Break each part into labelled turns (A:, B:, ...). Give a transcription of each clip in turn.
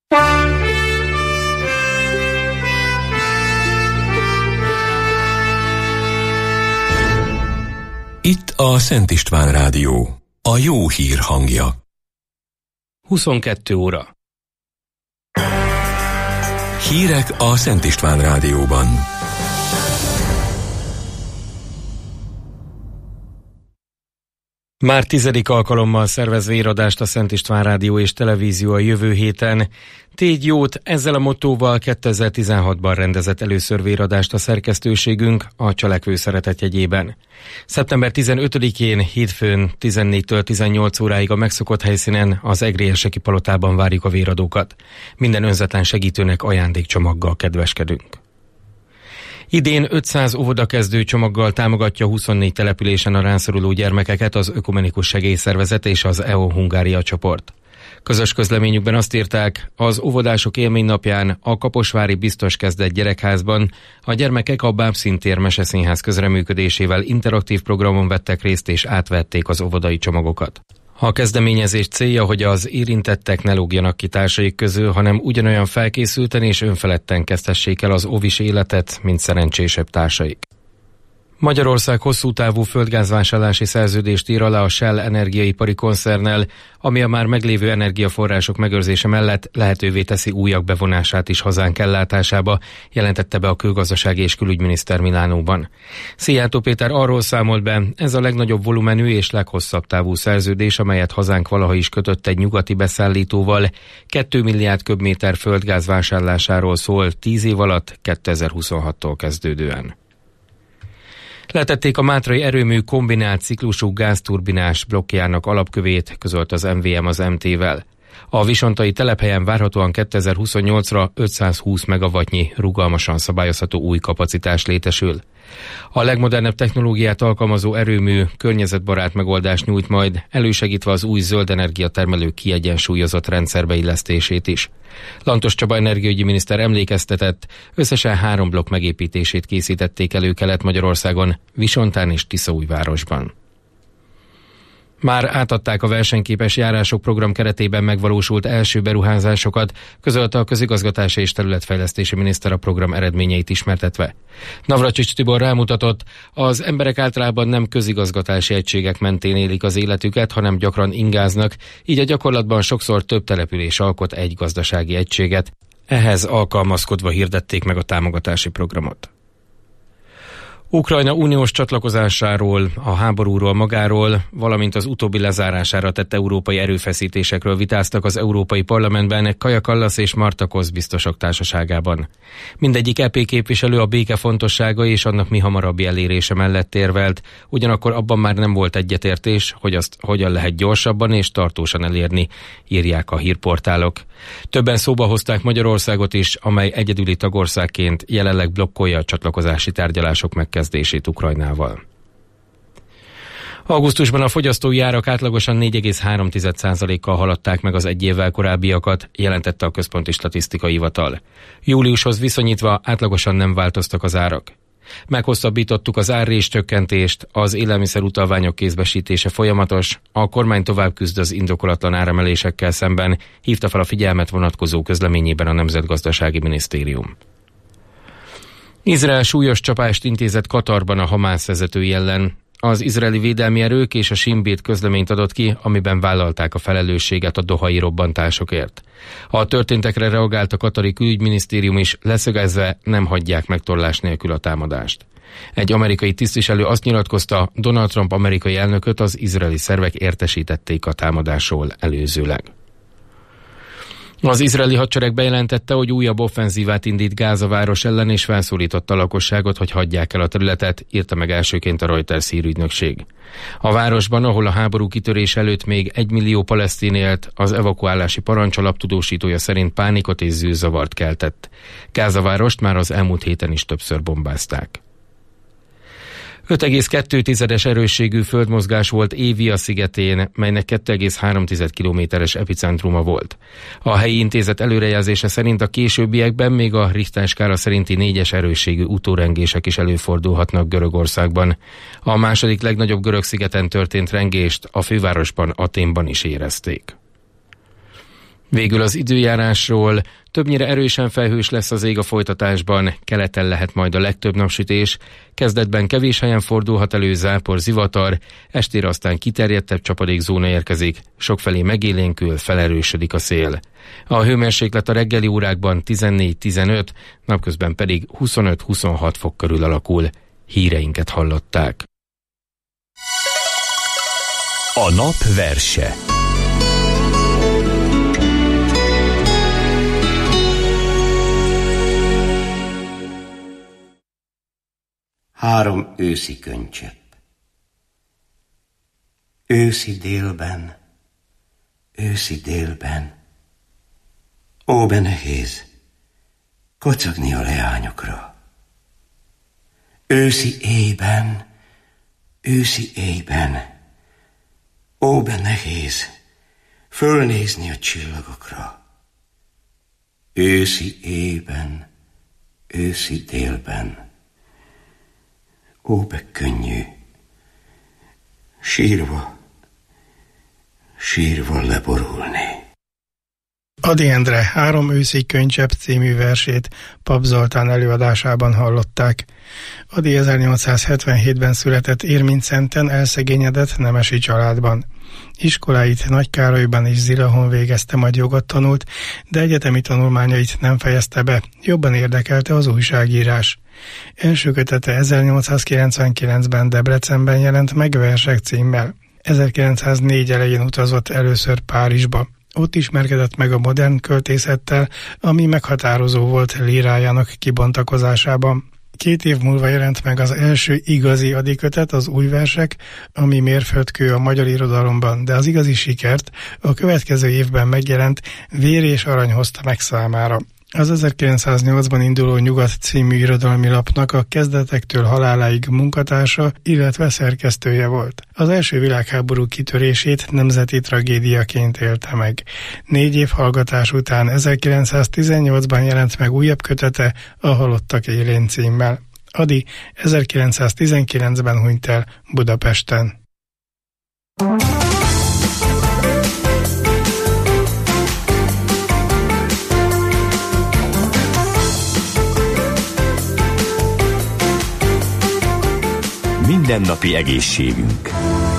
A: Itt a Szent István Rádió, a jó hír hangja.
B: 22 óra.
A: Hírek a Szent István Rádióban.
B: Már 10. alkalommal szervez véradást a Szent István Rádió és Televízió a jövő héten. Tégy jót, ezzel a mottóval 2016-ban rendezett először véradást a szerkesztőségünk a Cselekvő Szeretet jegyében. Szeptember 15-én hétfőn 14-től 18 óráig a megszokott helyszínen, az Egrérseki Palotában várjuk a véradókat. Minden önzetlen segítőnek ajándékcsomaggal kedveskedünk. Idén 500 óvodakezdő csomaggal támogatja 24 településen a rászoruló gyermekeket az Ökumenikus Segélyszervezet és az EO Hungária csoport. Közös közleményükben azt írták, az óvodások élménynapján a Kaposvári Biztos Kezdet gyerekházban a gyermekek a Bábszíntér Meseszínház közreműködésével interaktív programon vettek részt és átvették az óvodai csomagokat. A kezdeményezés célja, hogy az érintettek ne lógjanak ki társaik közül, hanem ugyanolyan felkészülten és önfeledten kezdhessék el az óvis életet, mint szerencsésebb társaik. Magyarország hosszú távú földgázvásárlási szerződést ír alá a Shell energiaipari koncernnel, ami a már meglévő energiaforrások megőrzése mellett lehetővé teszi újak bevonását is hazánk ellátásába, jelentette be a külgazdasági és külügyminiszter Milánóban. Szijjártó Péter arról számolt be, ez a legnagyobb volumenű és leghosszabb távú szerződés, amelyet hazánk valaha is kötött egy nyugati beszállítóval, 2 milliárd köbméter földgáz vásárlásáról szól 10 év alatt, 2026-tól kezdődően. Letették a mátrai erőmű kombinált ciklusú gázturbinás blokkjának alapkövét, közölt az MVM az MT-vel. A visontai telephelyen várhatóan 2028-ra 520 megawattnyi rugalmasan szabályozható új kapacitás létesül. A legmodernebb technológiát alkalmazó erőmű környezetbarát megoldást nyújt majd, elősegítve az új zöld energiatermelő kiegyensúlyozott rendszerbe illesztését is. Lantos Csaba energiaügyi miniszter emlékeztetett, összesen 3 blokk megépítését készítették elő Kelet-Magyarországon, Visontán és Tiszaújvárosban. Már átadták a versenyképes járások program keretében megvalósult első beruházásokat, közölte a közigazgatási és területfejlesztési miniszter a program eredményeit ismertetve. Navracsics Tibor rámutatott, az emberek általában nem közigazgatási egységek mentén élik az életüket, hanem gyakran ingáznak, így a gyakorlatban sokszor több település alkot egy gazdasági egységet. Ehhez alkalmazkodva hirdették meg a támogatási programot. Ukrajna uniós csatlakozásáról, a háborúról magáról, valamint az utóbbi lezárására tett európai erőfeszítésekről vitáztak az Európai Parlamentben Kaja Kallas és Marta Kosz biztosok társaságában. Mindegyik EP képviselő a béke fontossága és annak mihamarabbi elérése mellett érvelt, ugyanakkor abban már nem volt egyetértés, hogy azt hogyan lehet gyorsabban és tartósan elérni, írják a hírportálok. Többen szóba hozták Magyarországot is, amely egyedüli tagországként jelenleg blokkolja a csatlakozási tárgyalások megkezdését Ukrajnával. Augusztusban a fogyasztói árak átlagosan 4,3%-kal haladták meg az egy évvel korábbiakat, jelentette a Központi Statisztikai Hivatal. Júliushoz viszonyítva átlagosan nem változtak az árak. Meghosszabbítottuk az árrés csökkentést, az élelmiszer utalványok kézbesítése folyamatos, a kormány tovább küzd az indokolatlan áremelésekkel szemben, hívta fel a figyelmet vonatkozó közleményében a Nemzetgazdasági Minisztérium. Izrael súlyos csapást intézett Katarban a Hamász vezetői ellen. Az izraeli védelmi erők és a Shin Bet közleményt adott ki, amiben vállalták a felelősséget a dohai robbantásokért. A történtekre reagált a katari külügyminisztérium is, leszögezve nem hagyják megtorlás nélkül a támadást. Egy amerikai tisztviselő azt nyilatkozta, Donald Trump amerikai elnököt az izraeli szervek értesítették a támadásról előzőleg. Az izraeli hadsereg bejelentette, hogy újabb offenzívát indít Gáza város ellen, és felszólította a lakosságot, hogy hagyják el a területet, írta meg elsőként a Reuters hírügynökség. A városban, ahol a háború kitörés előtt még 1 millió palesztin élt, az evakuálási parancs alaptudósítója szerint pánikot és zűrzavart keltett. Gáza várost már az elmúlt héten is többször bombázták. 5,2-es erősségű földmozgás volt Évia szigetén, melynek 2,3 kilométeres epicentruma volt. A helyi intézet előrejelzése szerint a későbbiekben még a Richter skála szerinti 4-es erősségű utórengések is előfordulhatnak Görögországban. A második legnagyobb görög szigeten történt rengést a fővárosban, Athénban is érezték. Végül az időjárásról. Többnyire erősen felhős lesz az ég a folytatásban, keleten lehet majd a legtöbb napsütés, kezdetben kevés helyen fordulhat elő zápor, zivatar, estére aztán kiterjedtebb csapadékzóna érkezik, sokfelé megélénkül, felerősödik a szél. A hőmérséklet a reggeli órákban 14-15, napközben pedig 25-26 fok körül alakul. Híreinket hallották.
A: A nap verse.
C: Három őszi könycsepp. Őszi délben, ó, be nehéz kocogni a leányokra. Őszi éjben, ó, be nehéz fölnézni a csillagokra. Őszi éjben, őszi délben, ó, be könnyű, sírva leborulni.
D: Ady Endre 3 őszi könycsepp című versét Pap Zoltán előadásában hallották. Ady 1877-ben született Érmincenten elszegényedett nemesi családban. Iskoláit Nagykárolyban és Zilahon végezte, majd jogot tanult, de egyetemi tanulmányait nem fejezte be, jobban érdekelte az újságírás. Első kötete 1899-ben Debrecenben jelent meg Versek címmel. 1904 elején utazott először Párizsba. Ott ismerkedett meg a modern költészettel, ami meghatározó volt lírájának kibontakozásában. 2 év múlva jelent meg az első igazi Ady kötet, az Új versek, ami mérföldkő a magyar irodalomban, de az igazi sikert a következő évben megjelent Vér és arany hozta meg számára. Az 1908-ban induló Nyugat című irodalmi lapnak a kezdetektől haláláig munkatársa, illetve szerkesztője volt. Az első világháború kitörését nemzeti tragédiaként élte meg. 4 év hallgatás után 1918-ban jelent meg újabb kötete, a Halottak élén címmel. Ady 1919-ben hunyt el Budapesten.
A: Mindennapi egészségünk.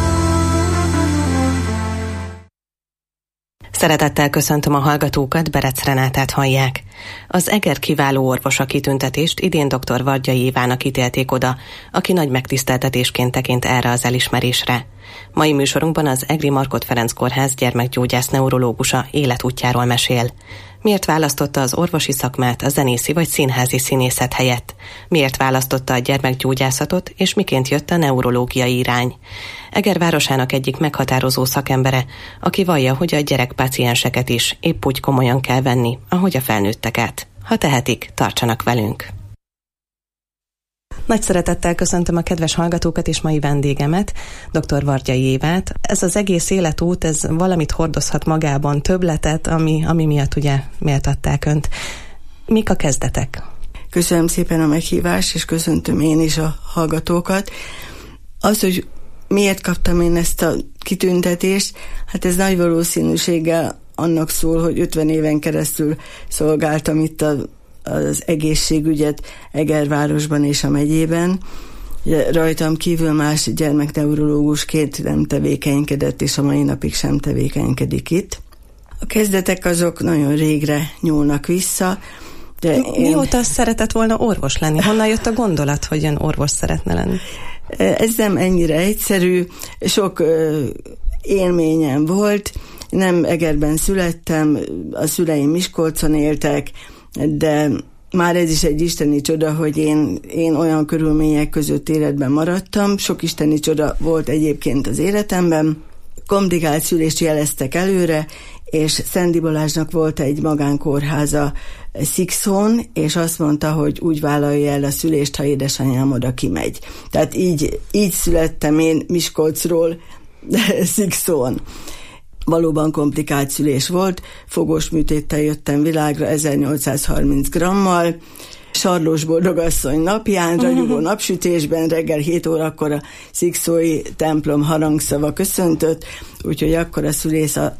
E: Szeretettel köszöntöm a hallgatókat, Berec Renátát hallják. Az Eger kiváló orvosa kitüntetést idén dr. Vargyai Évának ítélték oda, aki nagy megtiszteltetésként tekint erre az elismerésre. Mai műsorunkban az Egri Markhot Ferenc Kórház gyermekgyógyász neurológusa életútjáról mesél. Miért választotta az orvosi szakmát a zenészi vagy színházi színészet helyett? Miért választotta a gyermekgyógyászatot, és miként jött a neurológiai irány? Eger városának egyik meghatározó szakembere, aki vallja, hogy a gyerekpácienseket is épp úgy komolyan kell venni, ahogy a felnőtteket. Ha tehetik, tartsanak velünk! Nagy szeretettel köszöntöm a kedves hallgatókat és mai vendégemet, dr. Vargyai Évát. Ez az egész életút, ez valamit hordozhat magában, többletet, ami miatt ugye méltatták Önt. Mik a kezdetek?
F: Köszönöm szépen a meghívást, és köszöntöm én is a hallgatókat. Az, hogy miért kaptam én ezt a kitüntetést, hát ez nagy valószínűséggel annak szól, hogy 50 éven keresztül szolgáltam itt az egészségügyet Egervárosban és a megyében. Rajtam kívül más gyermekneurológusként nem tevékenykedett, és a mai napig sem tevékenykedik itt. A kezdetek azok nagyon régre nyúlnak vissza. De
E: mióta szeretett volna orvos lenni? Honnan jött a gondolat, hogy ön orvos szeretne lenni?
F: Ez nem ennyire egyszerű. Sok élményem volt. Nem Egerben születtem, a szüleim Miskolcon éltek, de már ez is egy isteni csoda, hogy én olyan körülmények között életben maradtam. Sok isteni csoda volt egyébként az életemben. Komplikált szülést jeleztek előre, és Szendi Balázsnak volt egy magánkórháza Szikszón, és azt mondta, hogy úgy vállalja el a szülést, ha édesanyám oda kimegy. Tehát így születtem én Miskolcról Szikszón. Valóban komplikált szülés volt, fogós műtéttel jöttem világra 1830 grammal, Sarlós Boldogasszony napján, ragyogó napsütésben, reggel 7 órakor a szikszói templom harangszava köszöntött, úgyhogy akkor a szülész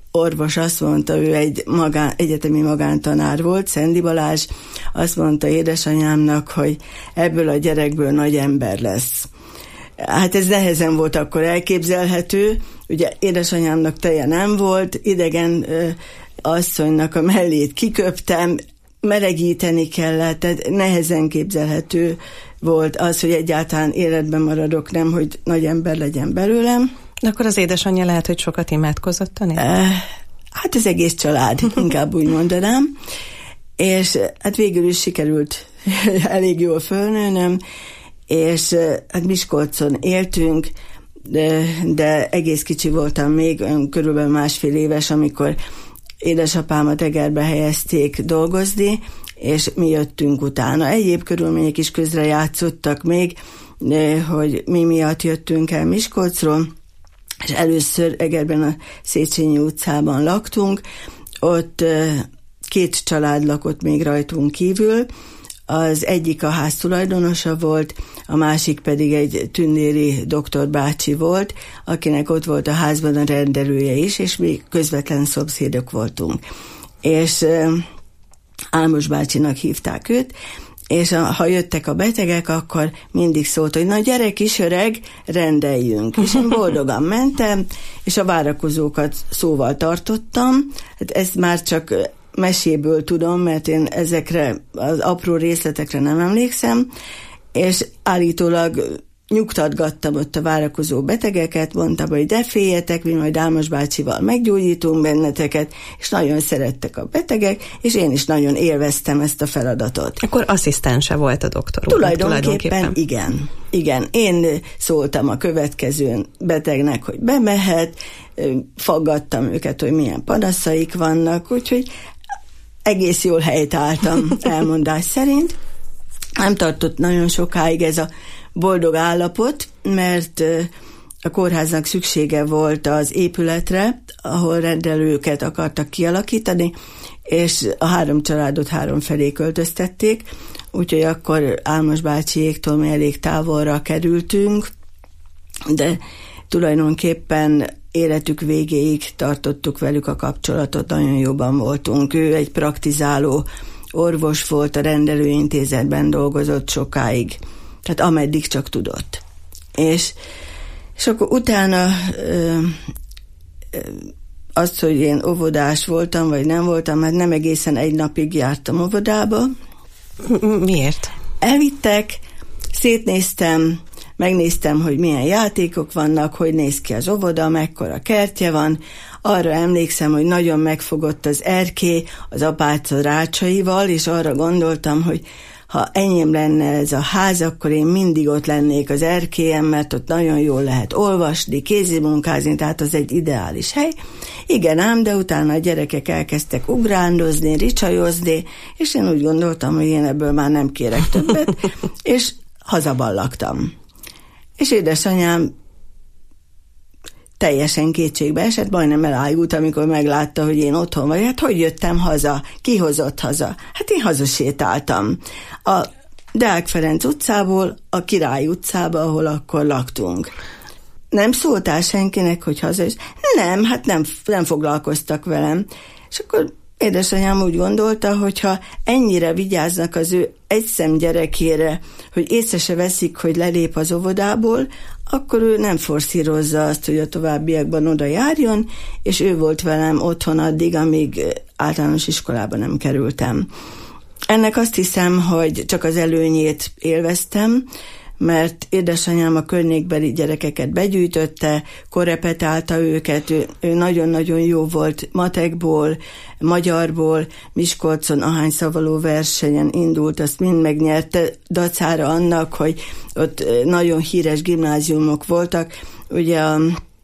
F: orvos azt mondta, ő egy egyetemi magántanár volt, Szendi Balázs, azt mondta édesanyámnak, hogy ebből a gyerekből nagy ember lesz. Hát ez nehezen volt akkor elképzelhető, ugye édesanyámnak teje nem volt, idegen asszonynak a mellét kiköptem, melegíteni kellett, tehát nehezen képzelhető volt az, hogy egyáltalán életben maradok, nem, hogy nagy ember legyen belőlem.
E: De akkor az édesanyja lehet, hogy sokat imádkozott a
F: Hát az egész család, inkább úgy mondanám. És hát végül is sikerült elég jól fölnőnöm, és hát Miskolcon éltünk, de egész kicsi voltam még, körülbelül 1,5 éves, amikor édesapámat Egerbe helyezték dolgozni, és mi jöttünk utána. Egyéb körülmények is közre játszottak még, hogy mi miatt jöttünk el Miskolcról, és először Egerben a Széchenyi utcában laktunk, ott 2 család lakott még rajtunk kívül, az egyik a ház tulajdonosa volt, a másik pedig egy tündéri doktor bácsi volt, akinek ott volt a házban a rendelője is, és mi közvetlen szomszédok voltunk. És Álmos bácsinak hívták őt, és ha jöttek a betegek, akkor mindig szólt, hogy na gyere kis öreg, rendeljünk. És én boldogan mentem, és a várakozókat szóval tartottam. Hát ezt már csak meséből tudom, mert én ezekre az apró részletekre nem emlékszem, és állítólag nyugtatgattam ott a várakozó betegeket, mondtam, hogy de féljetek, mi majd Álmos bácsival meggyógyítunk benneteket, és nagyon szerettek a betegek, és én is nagyon élveztem ezt a feladatot.
E: Akkor asszisztense volt a doktor úr.
F: Tulajdonképpen igen. Én szóltam a következő betegnek, hogy bemehet, faggattam őket, hogy milyen panaszaik vannak, úgyhogy egész jól helytálltam elmondás szerint. Nem tartott nagyon sokáig ez a boldog állapot, mert a kórháznak szüksége volt az épületre, ahol rendelőket akartak kialakítani, és a 3 családot 3 felé költöztették, úgyhogy akkor Álmos bácsiéktól mi elég távolra kerültünk, de tulajdonképpen életük végéig tartottuk velük a kapcsolatot, nagyon jóban voltunk. Ő egy praktizáló orvos volt, a rendelőintézetben dolgozott sokáig, tehát ameddig csak tudott. És akkor utána azt, hogy én óvodás voltam, vagy nem voltam, hát nem egészen egy napig jártam óvodába.
E: Miért?
F: Elvittek, szétnéztem, megnéztem, hogy milyen játékok vannak, hogy néz ki az óvoda, mekkora kertje van. Arra emlékszem, hogy nagyon megfogott az erkély az apáca rácsaival, és arra gondoltam, hogy ha enyém lenne ez a ház, akkor én mindig ott lennék az erkélyen, mert ott nagyon jól lehet olvasni, kézimunkázni, tehát az egy ideális hely. Igen ám, de utána a gyerekek elkezdtek ugrándozni, ricsajozni, és én úgy gondoltam, hogy én ebből már nem kérek többet, és hazaballagtam. És édesanyám teljesen kétségbe esett, majdnem elájult, amikor meglátta, hogy én otthon vagyok. Hát hogy jöttem haza? Ki hozott haza? Hát én hazasétáltam. A Deák Ferenc utcából a Király utcába, ahol akkor laktunk. Nem szóltál senkinek, hogy haza is? Nem, hát nem foglalkoztak velem. És akkor édesanyám úgy gondolta, hogyha ennyire vigyáznak az ő egyszem gyerekére, hogy észre se veszik, hogy lelép az óvodából, akkor ő nem forszírozza azt, hogy a továbbiakban oda járjon, és ő volt velem otthon addig, amíg általános iskolába nem kerültem. Ennek azt hiszem, hogy csak az előnyét élveztem, mert édesanyám a környékbeli gyerekeket begyűjtötte, korrepetálta őket, ő nagyon-nagyon jó volt matekból, magyarból, Miskolcon ahány szavaló versenyen indult, azt mind megnyerte, dacára annak, hogy ott nagyon híres gimnáziumok voltak, ugye a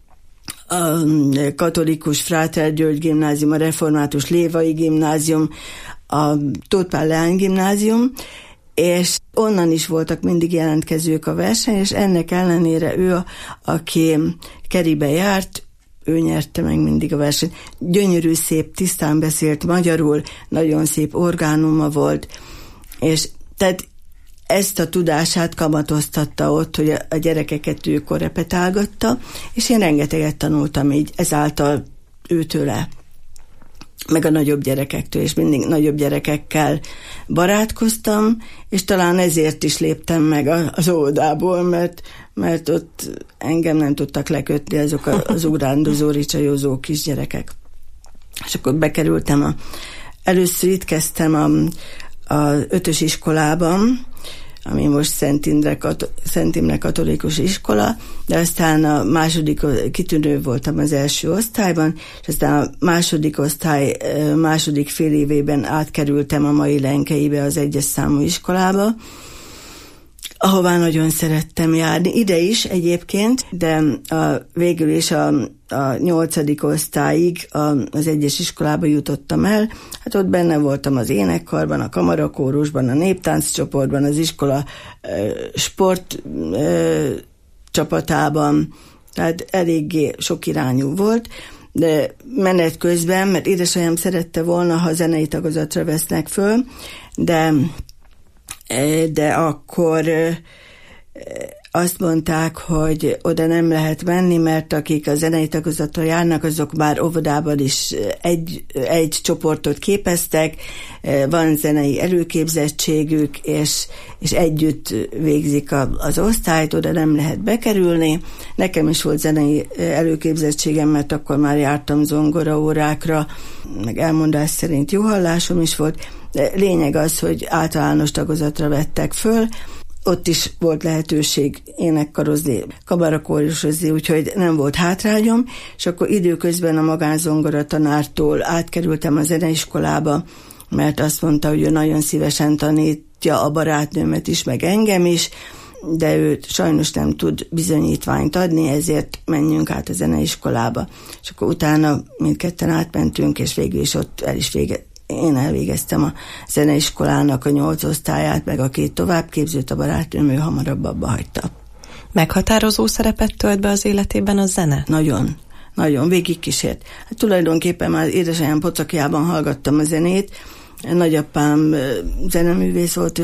F: katolikus Fráter György gimnázium, a református Lévai gimnázium, a Tóth Pál Leány gimnázium, és onnan is voltak mindig jelentkezők a verseny, és ennek ellenére ő, aki Keribe járt, ő nyerte meg mindig a versenyt. Gyönyörű, szép, tisztán beszélt magyarul, nagyon szép orgánuma volt, és tehát ezt a tudását kamatoztatta ott, hogy a gyerekeket ő korrepetálgatta, és én rengeteget tanultam így, ezáltal őtőle, meg a nagyobb gyerekektől, és mindig nagyobb gyerekekkel barátkoztam, és talán ezért is léptem meg az óvodából, mert ott engem nem tudtak lekötni azok az ugrándozó, ricsajózó kisgyerekek. És akkor bekerültem először itt kezdtem az 5-ös iskolában, ami most Szent Imre katolikus iskola, de aztán a kitűnő voltam az első osztályban, és aztán a második osztály második fél évében átkerültem a Mai Lenkeibe, az 1-es számú iskolába, ahová nagyon szerettem járni. Ide is egyébként, de végül is a 8. osztályig az 1-es iskolába jutottam el. Hát ott benne voltam az énekkarban, a kamarakórusban, a néptánccsoportban, az iskola sport csapatában, tehát eléggé sok irányú volt, de menet közben, mert édesanyám szerette volna, ha zenei tagozatra vesznek föl, de akkor azt mondták, hogy oda nem lehet menni, mert akik a zenei tagozatra járnak, azok már óvodában is egy csoportot képeztek, van zenei előképzettségük, és együtt végzik az osztályt, oda nem lehet bekerülni. Nekem is volt zenei előképzettségem, mert akkor már jártam zongoraórákra, meg elmondás szerint jó hallásom is volt. De lényeg az, hogy általános tagozatra vettek föl, ott is volt lehetőség énekkarozni, kabarakórusozni, úgyhogy nem volt hátrányom, és akkor időközben a magánzongora tanártól átkerültem a zeneiskolába, mert azt mondta, hogy ő nagyon szívesen tanítja a barátnőmet is, meg engem is, de ő sajnos nem tud bizonyítványt adni, ezért menjünk át a zeneiskolába. És akkor utána mindketten átmentünk, és végül is ott én elvégeztem a zeneiskolának a 8 osztályát, meg a 2 továbbképzőt, a barátnőm, ő hamarabb abba hagyta.
E: Meghatározó szerepet tölt be az életében a zene?
F: Nagyon, nagyon, végigkísért. Hát tulajdonképpen már édesanyám pocakjában hallgattam a zenét, nagyapám zeneművész volt,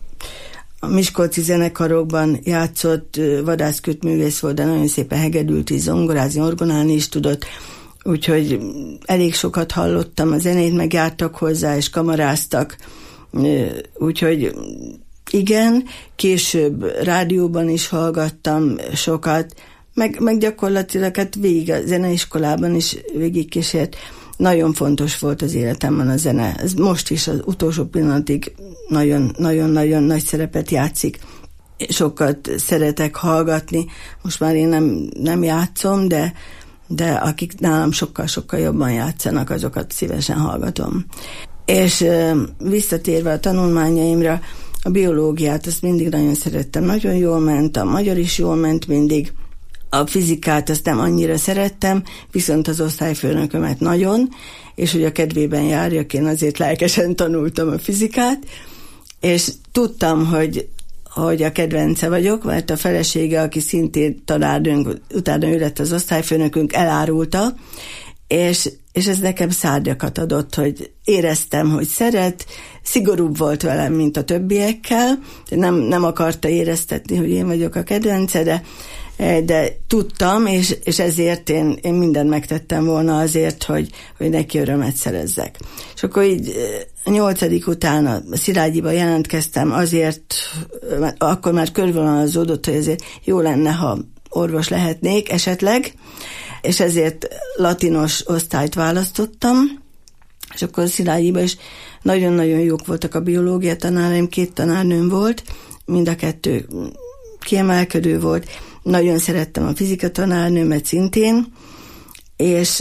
F: a miskolci zenekarokban játszott, vadászkötművész volt, de nagyon szépen hegedült is, zongorázni, orgonálni is tudott, úgyhogy elég sokat hallottam a zenét, meg jártak hozzá, és kamaráztak. Úgyhogy igen, később rádióban is hallgattam sokat, meg gyakorlatilag hát végig a zeneiskolában is végigkísért. Nagyon fontos volt az életemben a zene. Ez most is az utolsó pillanatig nagyon-nagyon nagy szerepet játszik. Sokat szeretek hallgatni. Most már én nem játszom, de akik nálam sokkal-sokkal jobban játszanak, azokat szívesen hallgatom. És visszatérve a tanulmányaimra, a biológiát azt mindig nagyon szerettem, nagyon jól ment, a magyar is jól ment mindig, a fizikát azt nem annyira szerettem, viszont az osztályfőnökömet nagyon, és hogy a kedvében járjak, én azért lelkesen tanultam a fizikát, és tudtam, hogy a kedvence vagyok, mert a felesége, aki szintén tanárnőnk, utána ő lett az osztályfőnökünk, elárulta, és ez nekem szárnyakat adott, hogy éreztem, hogy szeret, szigorúbb volt velem, mint a többiekkel, nem akarta éreztetni, hogy én vagyok a kedvence, de tudtam, és ezért én mindent megtettem volna azért, hogy neki örömet szerezzek. És akkor így a 8. után a Szilágyiba jelentkeztem azért, akkor már körvonalazódott, hogy ezért jó lenne, ha orvos lehetnék esetleg, és ezért latinos osztályt választottam, és akkor a Szilágyiba is nagyon-nagyon jók voltak a biológia tanáraim, 2 tanárnőm volt, mind a 2 kiemelkedő volt, nagyon szerettem a fizika tanárnőmet szintén, és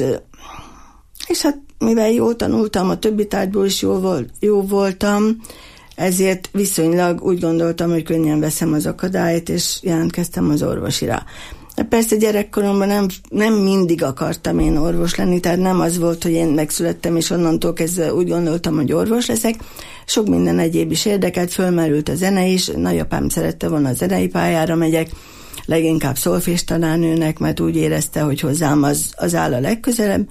F: hát mivel jól tanultam, a többi tárgyból is jó voltam, ezért viszonylag úgy gondoltam, hogy könnyen veszem az akadályt, és jelentkeztem az orvosira. De persze gyerekkoromban nem mindig akartam én orvos lenni, tehát nem az volt, hogy én megszülettem, és onnantól kezdve úgy gondoltam, hogy orvos leszek. Sok minden egyéb is érdekelt, fölmerült a zene is, nagyapám szerette volna, a zenei pályára megyek, leginkább szolfés tanárnőnek, mert úgy érezte, hogy hozzám az áll a legközelebb.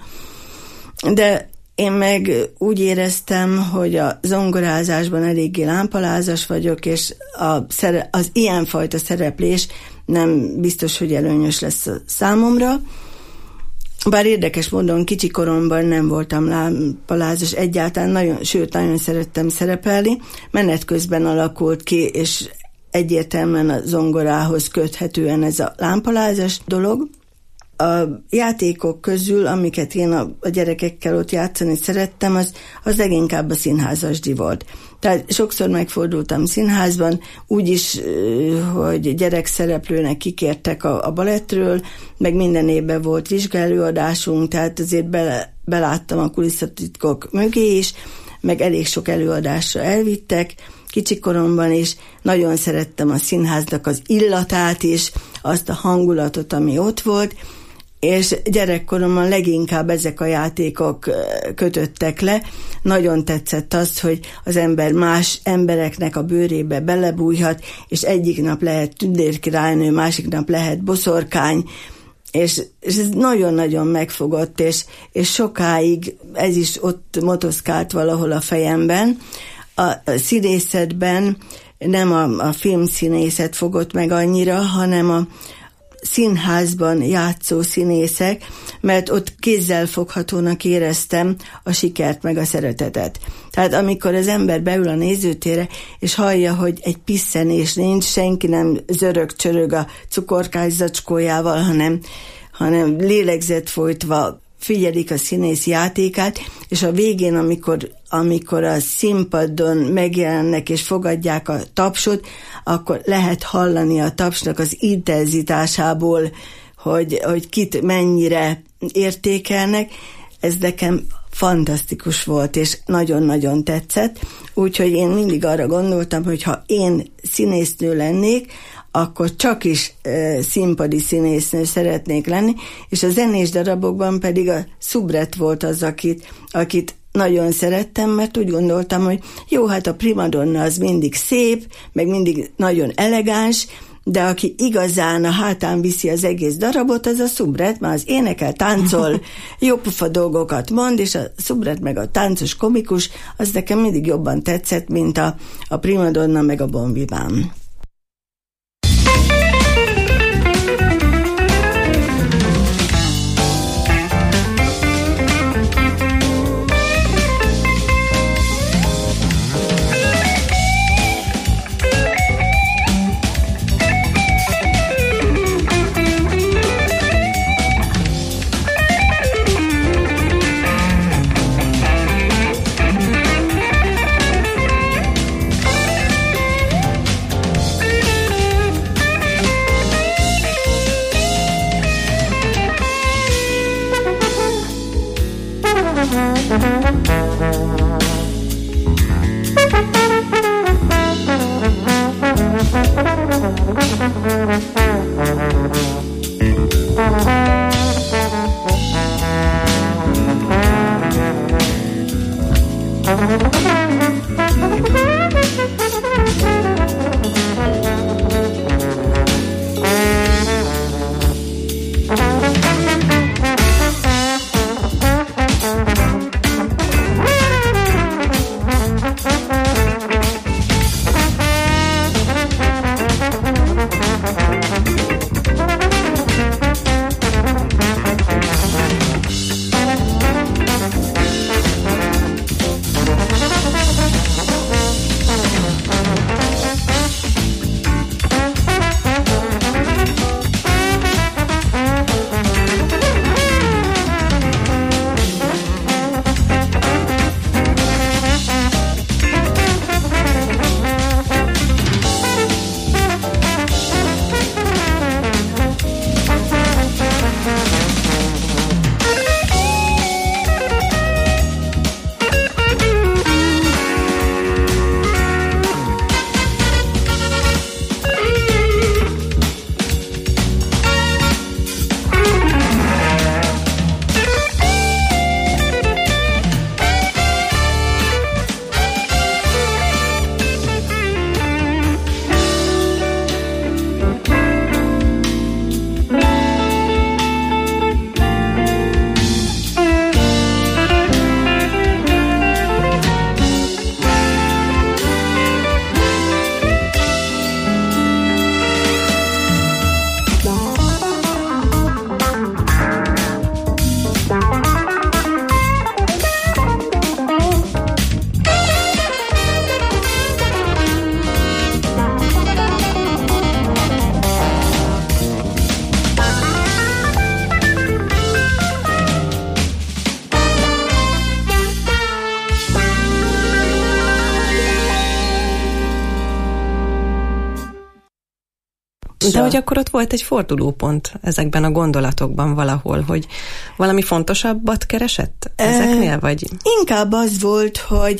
F: De én meg úgy éreztem, hogy a zongorázásban eléggé lámpalázas vagyok, és az ilyenfajta szereplés nem biztos, hogy előnyös lesz számomra. Bár érdekes módon kicsi koromban nem voltam lámpalázas egyáltalán, nagyon szerettem szerepelni. Menet közben alakult ki, és egyértelműen a zongorához köthetően ez a lámpalázas dolog. A játékok közül, amiket én a gyerekekkel ott játszani szerettem, az leginkább a színházasdi volt. Tehát sokszor megfordultam színházban, úgyis, hogy gyerekszereplőnek kikértek a balettről, meg minden évben volt vizsgaelőadásunk, tehát azért beláttam a kulisszatitkok mögé is, meg elég sok előadásra elvittek, kicsikoromban is. Nagyon szerettem a színháznak az illatát is, azt a hangulatot, ami ott volt, és gyerekkoromban leginkább ezek a játékok kötöttek le. Nagyon tetszett az, hogy az ember más embereknek a bőrébe belebújhat, és egyik nap lehet tündérkirálynő, másik nap lehet boszorkány, és ez nagyon-nagyon megfogott, és sokáig ez is ott motoszkált valahol a fejemben. A színészetben nem a filmszínészet fogott meg annyira, hanem a színházban játszó színészek, mert ott kézzelfoghatónak éreztem a sikert meg a szeretetet. Tehát amikor az ember beül a nézőtérre, és hallja, hogy egy pisszenés nincs, senki nem zörög-csörög a cukorkás zacskójával, hanem lélegzet folytva figyelik a színész játékát, és a végén, amikor a színpadon megjelennek és fogadják a tapsot, akkor lehet hallani a tapsnak az intenzitásából, hogy kit mennyire értékelnek. Ez nekem fantasztikus volt, és nagyon-nagyon tetszett. Úgyhogy én mindig arra gondoltam, hogy ha én színésznő lennék, akkor csak is színpadi színésznő szeretnék lenni, és a zenés darabokban pedig a szubret volt az, akit nagyon szerettem, mert úgy gondoltam, hogy jó, hát a primadonna az mindig szép, meg mindig nagyon elegáns, de aki igazán a hátán viszi az egész darabot, az a szubret, mert az énekel, táncol, jópofa dolgokat mond, és a szubret meg a táncos komikus, az nekem mindig jobban tetszett, mint a primadonna meg a bon vivant.
E: De hogy akkor ott volt egy fordulópont ezekben a gondolatokban valahol, hogy valami fontosabbat keresett ezeknél, vagy?
F: Inkább az volt,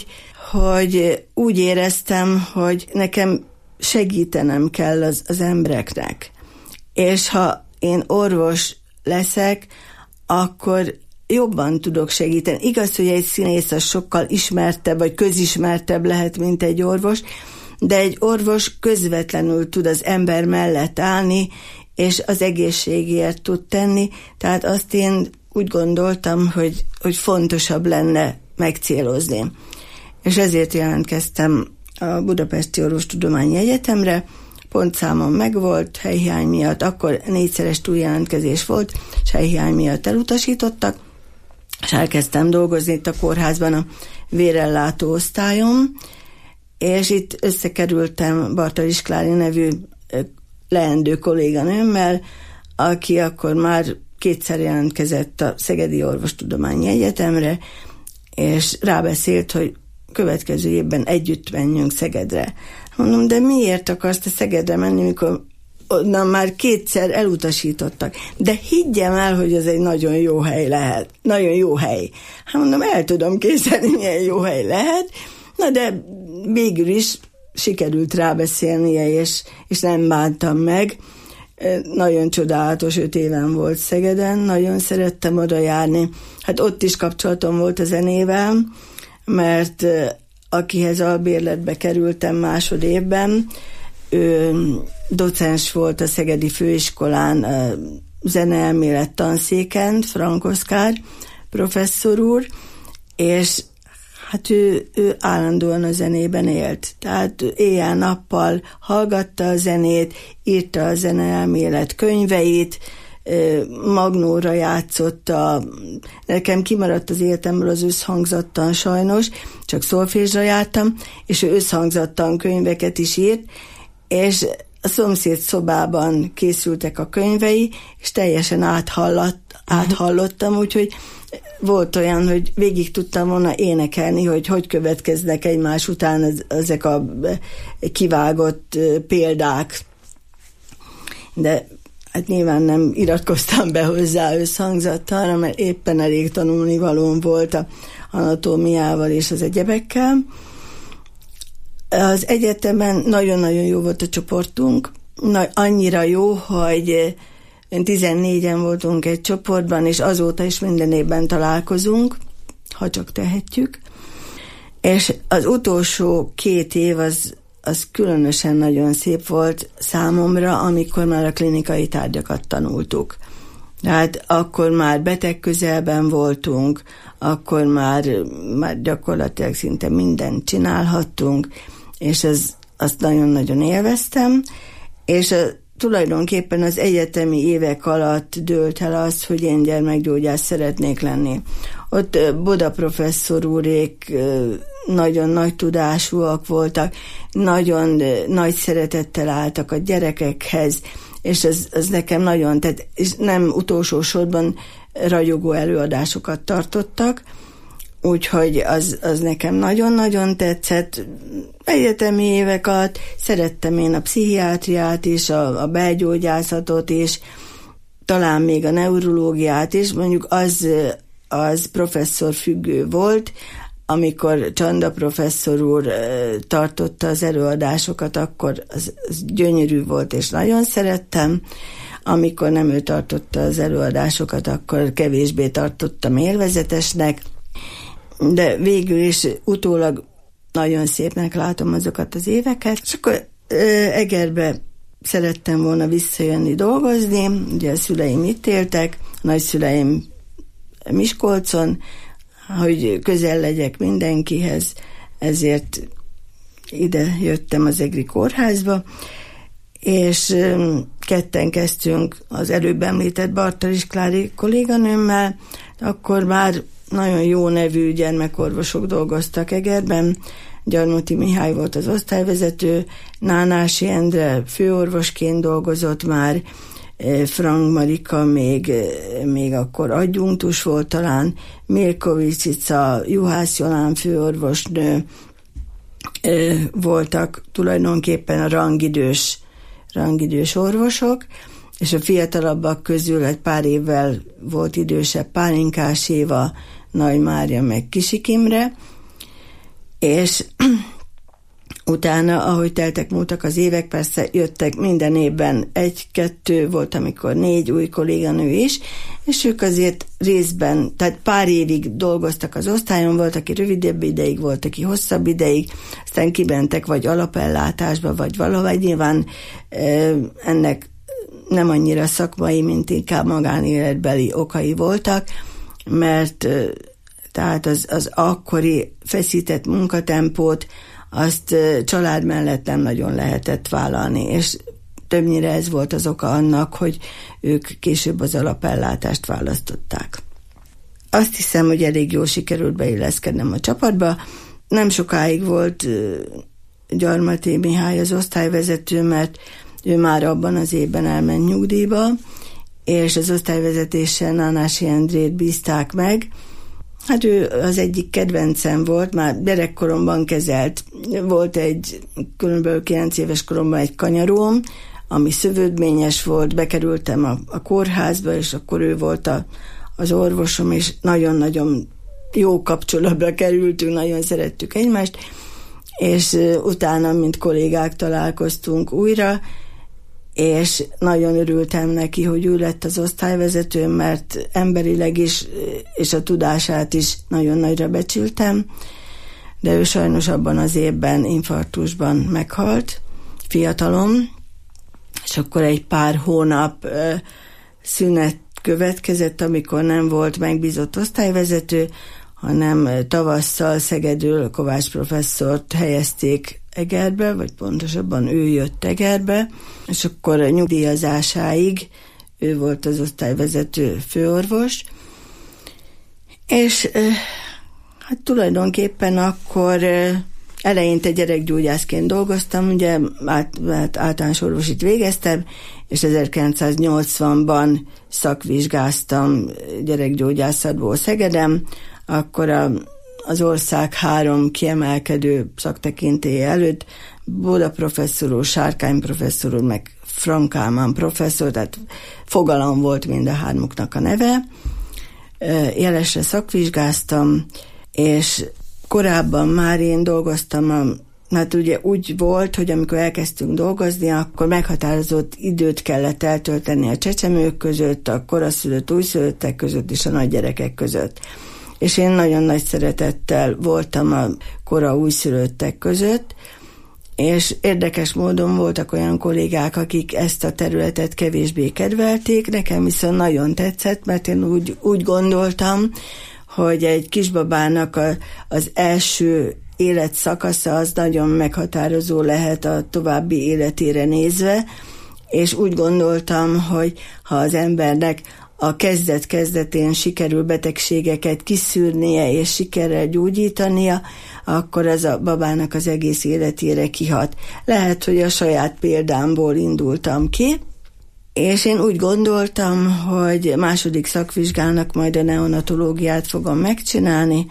F: hogy úgy éreztem, hogy nekem segítenem kell az embereknek. És ha én orvos leszek, akkor jobban tudok segíteni. Igaz, hogy egy színész az sokkal ismertebb, vagy közismertebb lehet, mint egy orvos, de egy orvos közvetlenül tud az ember mellett állni, és az egészségért tud tenni, tehát azt én úgy gondoltam, hogy fontosabb lenne megcélozni. És ezért jelentkeztem a Budapesti Orvostudományi Egyetemre, pontszámom megvolt, helyhiány miatt, akkor 4-szeres túljelentkezés volt, és helyhiány miatt elutasítottak, és elkezdtem dolgozni itt a kórházban a vérellátó osztályon, és itt összekerültem Bartalis Klári nevű leendő kolléganőmmel, aki akkor már 2-szer jelentkezett a Szegedi Orvostudományi Egyetemre, és rábeszélt, hogy következő évben együtt menjünk Szegedre. Mondom, de miért akarsz te Szegedre menni, mikor onnan már 2-szer elutasítottak? De higgyem el, hogy ez egy nagyon jó hely lehet. Nagyon jó hely. Hát mondom, el tudom képzelni, milyen jó hely lehet. Na de végül is sikerült rábeszélnie, és nem bántam meg. Nagyon csodálatos 5 éven volt Szegeden, nagyon szerettem oda járni. Hát ott is kapcsolatom volt a zenével, mert akihez albérletbe kerültem másodévben, ő docens volt a Szegedi Főiskolán, zeneelmélet tanszéken, Frank Oszkár professzor úr, és hát ő állandóan a zenében élt. Tehát éjjel-nappal hallgatta a zenét, írta a zeneelmélet könyveit, magnóra játszotta, nekem kimaradt az életemből az összhangzattan sajnos, csak szolfésra jártam, és ő összhangzattan könyveket is írt, és a szomszéd szobában készültek a könyvei, és teljesen áthallottam, úgyhogy volt olyan, hogy végig tudtam volna énekelni, hogy következnek egymás után ezek a kivágott példák. De hát nyilván nem iratkoztam be hozzá összhangzattalra, mert éppen elég tanulnivalóm volt a anatómiával és az egyebekkel. Az egyetemen nagyon-nagyon jó volt a csoportunk, annyira jó, hogy 14-en voltunk egy csoportban, és azóta is minden évben találkozunk, ha csak tehetjük. És az utolsó 2 év az különösen nagyon szép volt számomra, amikor már a klinikai tárgyakat tanultuk. Tehát akkor már beteg közelben voltunk, akkor már gyakorlatilag szinte mindent csinálhattunk, és azt nagyon-nagyon élveztem, és tulajdonképpen az egyetemi évek alatt dőlt el az, hogy én gyermekgyógyász szeretnék lenni. Ott Boda professzor úrék nagyon nagy tudásúak voltak, nagyon nagy szeretettel álltak a gyerekekhez, és ez nekem nagyon, tehát és nem utolsó sorban ragyogó előadásokat tartottak, úgyhogy az nekem nagyon-nagyon tetszett. Egyetemi évek alatt szerettem én a pszichiátriát is, a belgyógyászatot is, talán még a neurológiát is, mondjuk az professzor függő volt, amikor Csanda professzor úr tartotta az előadásokat, akkor az gyönyörű volt, és nagyon szerettem. Amikor nem ő tartotta az előadásokat, akkor kevésbé tartottam élvezetesnek, de végül is utólag nagyon szépnek látom azokat az éveket, és akkor Egerbe szerettem volna visszajönni dolgozni, ugye a szüleim itt éltek, a nagyszüleim Miskolcon, hogy közel legyek mindenkihez, ezért ide jöttem az Egri kórházba, és ketten kezdtünk az előbb említett Bartalis Klári kolléganőmmel, akkor már nagyon jó nevű gyermekorvosok dolgoztak Egerben, Gyarmati Mihály volt az osztályvezető, Nánási Endre főorvosként dolgozott már, Frank Marika még akkor adjunktus volt talán, Milkovics Ica, Juhász Jolán főorvosnő voltak tulajdonképpen a rangidős orvosok, és a fiatalabbak közül egy pár évvel volt idősebb Pálinkás Éva, Nagy Mária meg Kisik Imre, és utána, ahogy múltak az évek, persze jöttek minden évben 1-2, volt, amikor 4 új kolléganő is, és ők azért részben, tehát pár évig dolgoztak az osztályon, volt, aki rövidebb ideig, volt, aki hosszabb ideig, aztán kibentek vagy alapellátásba, vagy valahogy. Nyilván ennek nem annyira szakmai, mint inkább magánéletbeli okai voltak, mert tehát az akkori feszített munkatempót azt család mellett nem nagyon lehetett vállalni, és többnyire ez volt az oka annak, hogy ők később az alapellátást választották. Azt hiszem, hogy elég jól sikerült beilleszkednem a csapatba. Nem sokáig volt Gyarmati Mihály az osztályvezető, mert ő már abban az évben elment nyugdíjba, és az osztályvezetésen Nánási Endrét bízták meg. Hát ő az egyik kedvencem volt, már gyerekkoromban kezelt. Volt körülbelül 9 éves koromban egy kanyaróm, ami szövődményes volt, bekerültem a kórházba, és akkor ő volt az orvosom, és nagyon-nagyon jó kapcsolatba kerültünk, nagyon szerettük egymást, és utána, mint kollégák találkoztunk újra, és nagyon örültem neki, hogy ő lett az osztályvezető, mert emberileg is, és a tudását is nagyon nagyra becsültem, de ő sajnos abban az évben infarktusban meghalt, fiatalom, és akkor egy pár hónap szünet következett, amikor nem volt megbízott osztályvezető, hanem tavasszal Szegedről Kovács professzort helyezték Egerbe, vagy pontosabban ő jött Egerbe, és akkor a nyugdíjazásáig ő volt az osztályvezető főorvos, és hát tulajdonképpen akkor eleinte gyerekgyógyászként dolgoztam, ugye általános orvosit végeztem, és 1980-ban szakvizsgáztam gyerekgyógyászatból Szegeden, akkor az ország 3 kiemelkedő szaktekintélye előtt Bóda professzor úr, Sárkány professzor úr, meg Frank Kálmán professzor, tehát fogalom volt mind a 3-uknak a neve. Jelesre szakvizsgáztam, és korábban már én dolgoztam, hát ugye úgy volt, hogy amikor elkezdtünk dolgozni, akkor meghatározott időt kellett eltölteni a csecsemők között, a koraszülött, újszülöttek között és a nagygyerekek között. És én nagyon nagy szeretettel voltam a kora újszülöttek között, és érdekes módon voltak olyan kollégák, akik ezt a területet kevésbé kedvelték, nekem viszont nagyon tetszett, mert én úgy gondoltam, hogy egy kisbabának az első életszakasza az nagyon meghatározó lehet a további életére nézve, és úgy gondoltam, hogy ha az embernek a kezdet-kezdetén sikerül betegségeket kiszűrnie és sikerrel gyógyítania, akkor az a babának az egész életére kihat. Lehet, hogy a saját példámból indultam ki, és én úgy gondoltam, hogy második szakvizsgának majd a neonatológiát fogom megcsinálni,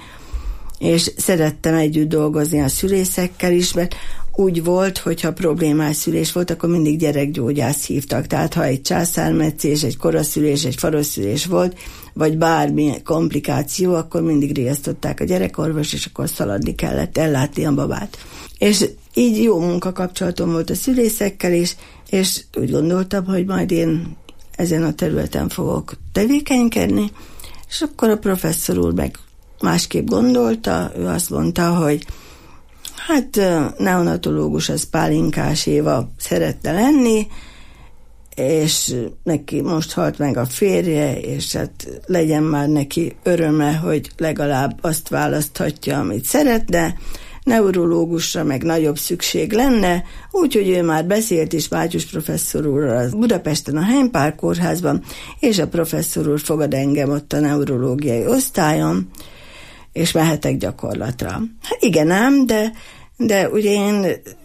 F: és szerettem együtt dolgozni a szülészekkel is, mert úgy volt, hogyha problémás szülés volt, akkor mindig gyerekgyógyász hívtak. Tehát ha egy császármetszés, egy koraszülés, egy farosszülés volt, vagy bármi komplikáció, akkor mindig riasztották a gyerekorvos, és akkor szaladni kellett ellátni a babát. És így jó munkakapcsolatom volt a szülészekkel is, és úgy gondoltam, hogy majd én ezen a területen fogok tevékenykedni, és akkor a professzor úr meg másképp gondolta, ő azt mondta, hogy hát neonatológus az Pálinkás Éva szeretne lenni, és neki most halt meg a férje, és hát legyen már neki öröme, hogy legalább azt választhatja, amit szeretne, neurológusra meg nagyobb szükség lenne, úgyhogy ő már beszélt is Mátyus professzor úrral Budapesten a Heimpál kórházban, és a professzor úr fogad engem ott a neurológiai osztályon, és mehetek gyakorlatra. Hát igen ám, de ugye én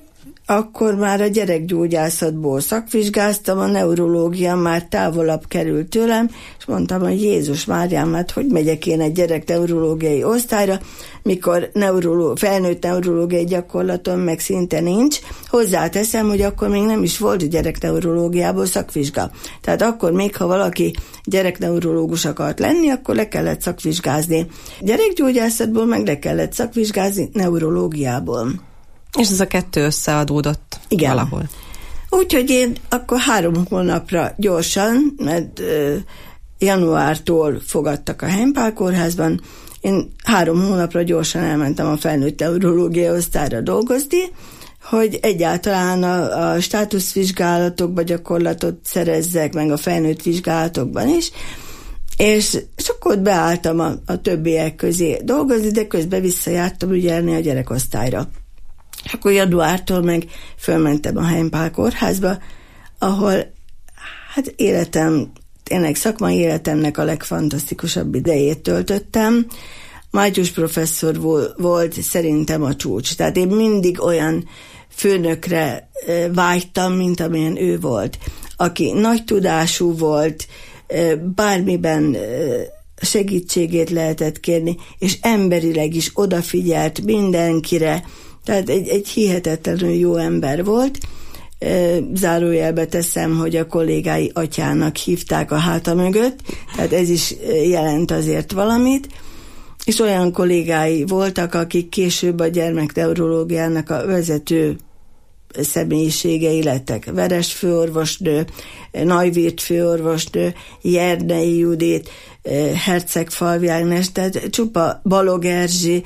F: akkor már a gyerekgyógyászatból szakvizsgáztam, a neurológia már távolabb került tőlem, és mondtam, hogy Jézus Máriám, hát hogy megyek én egy gyerek neurológiai osztályra, mikor felnőtt neurológiai gyakorlaton meg szinte nincs. Hozzáteszem, hogy akkor még nem is volt gyerekneurológiából szakvizsga. Tehát akkor még, ha valaki gyerekneurológus akart lenni, akkor le kellett szakvizsgázni. Gyerekgyógyászatból meg le kellett szakvizsgázni neurológiából.
E: És ez a kettő összeadódott.
F: Igen.
E: Valahol.
F: Úgyhogy én akkor 3 hónapra gyorsan, mert januártól fogadtak a Heimpál kórházban, én 3 hónapra gyorsan elmentem a felnőtt neurológia osztályra dolgozni, hogy egyáltalán a státuszvizsgálatokban gyakorlatot szerezzek, meg a felnőtt vizsgálatokban is, és akkor ott beálltam a többiek közé dolgozni, de közben visszajártam ügyelni a gyerekosztályra. És akkor januártól meg fölmentem a Heimpál kórházba, ahol hát tényleg szakmai életemnek a legfantasztikusabb idejét töltöttem. Mátyus professzor volt szerintem a csúcs. Tehát én mindig olyan főnökre vágytam, mint amilyen ő volt. Aki nagy tudású volt, bármiben segítségét lehetett kérni, és emberileg is odafigyelt mindenkire. Tehát egy hihetetlenül jó ember volt. Zárójelbe teszem, hogy a kollégái atyának hívták a háta mögött, tehát ez is jelent azért valamit, és olyan kollégái voltak, akik később a gyermekneurológiának a vezető személyiségei lettek. Veres főorvosnő, Neuwirth főorvosnő, Jernei Judit, Hercegfalvi Ágnes, tehát csupa Balog Erzsi,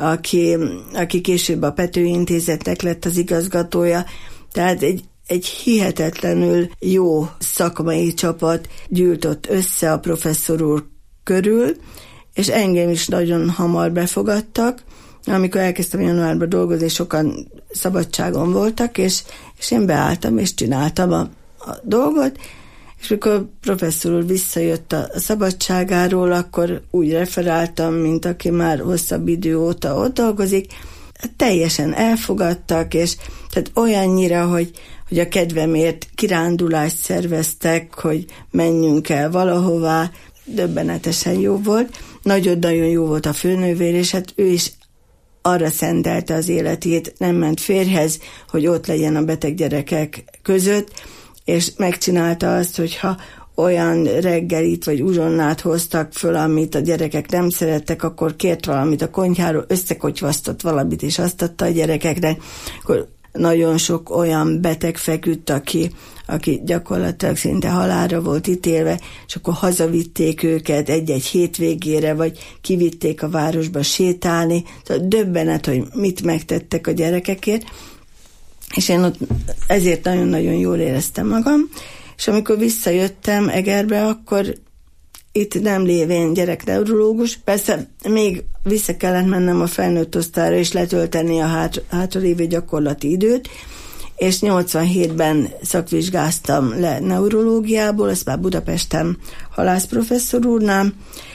F: aki később a Pető Intézetnek lett az igazgatója, tehát egy hihetetlenül jó szakmai csapat gyűlt ott össze a professzor úr körül, és engem is nagyon hamar befogadtak. Amikor elkezdtem januárban dolgozni, sokan szabadságon voltak, és én beálltam, és csináltam a dolgot, és mikor professzor úr visszajött a szabadságáról, akkor úgy referáltam, mint aki már hosszabb idő óta ott dolgozik. Teljesen elfogadtak, és tehát olyannyira, hogy a kedvemért kirándulást szerveztek, hogy menjünk el valahová, döbbenetesen jó volt. Nagyon-nagyon jó volt a főnővér, és hát ő is arra szentelte az életét, nem ment férjhez, hogy ott legyen a beteg gyerekek között, és megcsinálta azt, hogyha olyan reggelit vagy uzsonnát hoztak föl, amit a gyerekek nem szerettek, akkor kért valamit a konyháról, összekotyvasztott valamit, és azt adta a gyerekeknek. Akkor nagyon sok olyan beteg feküdt, aki gyakorlatilag szinte halálra volt ítélve, és akkor hazavitték őket egy-egy hétvégére, vagy kivitték a városba sétálni. Tehát döbbenet, hogy mit megtettek a gyerekekért, és én ott ezért nagyon-nagyon jól éreztem magam, és amikor visszajöttem Egerbe, akkor itt nem lévén gyerekneurológus, persze még vissza kellett mennem a felnőtt osztályra, és letölteni a hátralévő gyakorlati időt, és 87-ben szakvizsgáztam le neurológiából, ezt már Budapesten halászprofesszor úrnál,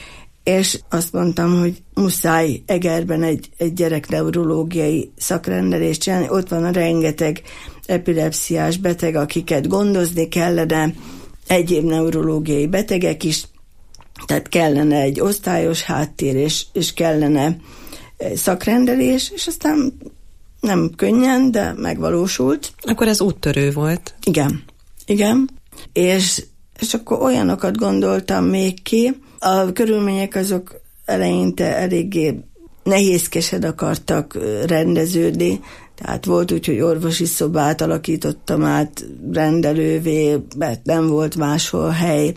F: és azt mondtam, hogy muszáj Egerben egy gyerekneurológiai szakrendelést csinálni. Ott van a rengeteg epilepsziás beteg, akiket gondozni kellene, egyéb neurológiai betegek is, tehát kellene egy osztályos háttér, és kellene szakrendelés, és aztán nem könnyen, de megvalósult.
E: Akkor ez úttörő volt.
F: Igen. És akkor olyanokat gondoltam még ki. A körülmények azok eleinte eléggé nehézkesen akartak rendeződni, tehát volt úgy, hogy orvosi szobát alakítottam át rendelővé, mert nem volt máshol hely.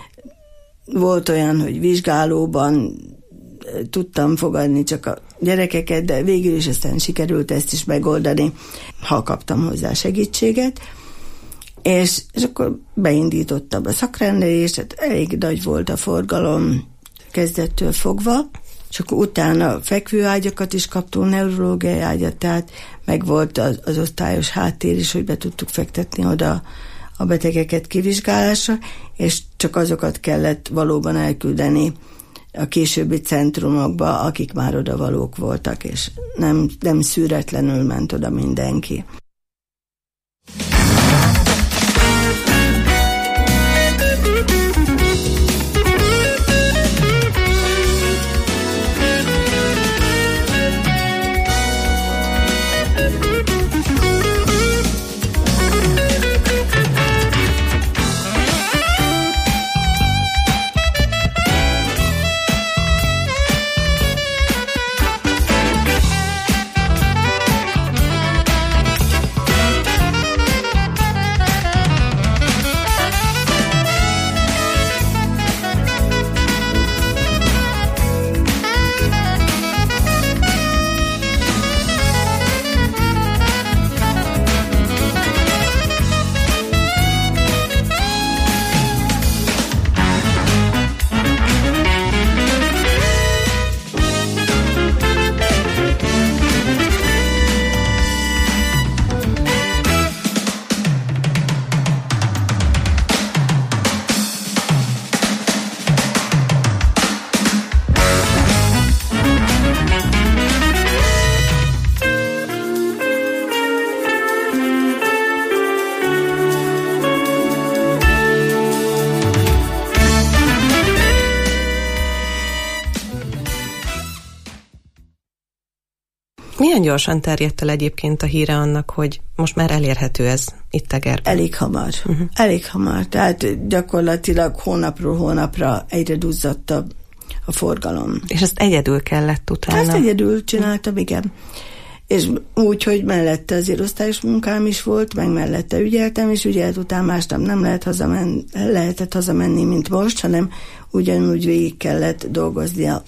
F: Volt olyan, hogy vizsgálóban tudtam fogadni csak a gyerekeket, de végül is aztán sikerült ezt is megoldani, ha kaptam hozzá segítséget. És akkor beindítottam a szakrendelést, hát elég nagy volt a forgalom kezdettől fogva, és akkor utána fekvőágyakat is kaptunk, neurológiai ágyat, tehát meg volt az osztályos háttér is, hogy be tudtuk fektetni oda a betegeket kivizsgálásra, és csak azokat kellett valóban elküldeni a későbbi centrumokba, akik már oda valók voltak, és nem szűretlenül ment oda mindenki.
E: Milyen gyorsan terjedt el egyébként a híre annak, hogy most már elérhető ez itt Egerben?
F: Elég hamar. Elég hamar. Tehát gyakorlatilag hónapról hónapra egyre duzzadt a forgalom.
E: És ezt egyedül kellett utána?
F: Ezt egyedül csináltam, igen. És úgy, hogy mellette azért osztályos munkám is volt, meg mellette ügyeltem, és ügyelt után másnap nem lehetett hazamenni, mint most, hanem ugyanúgy végig kellett dolgozni a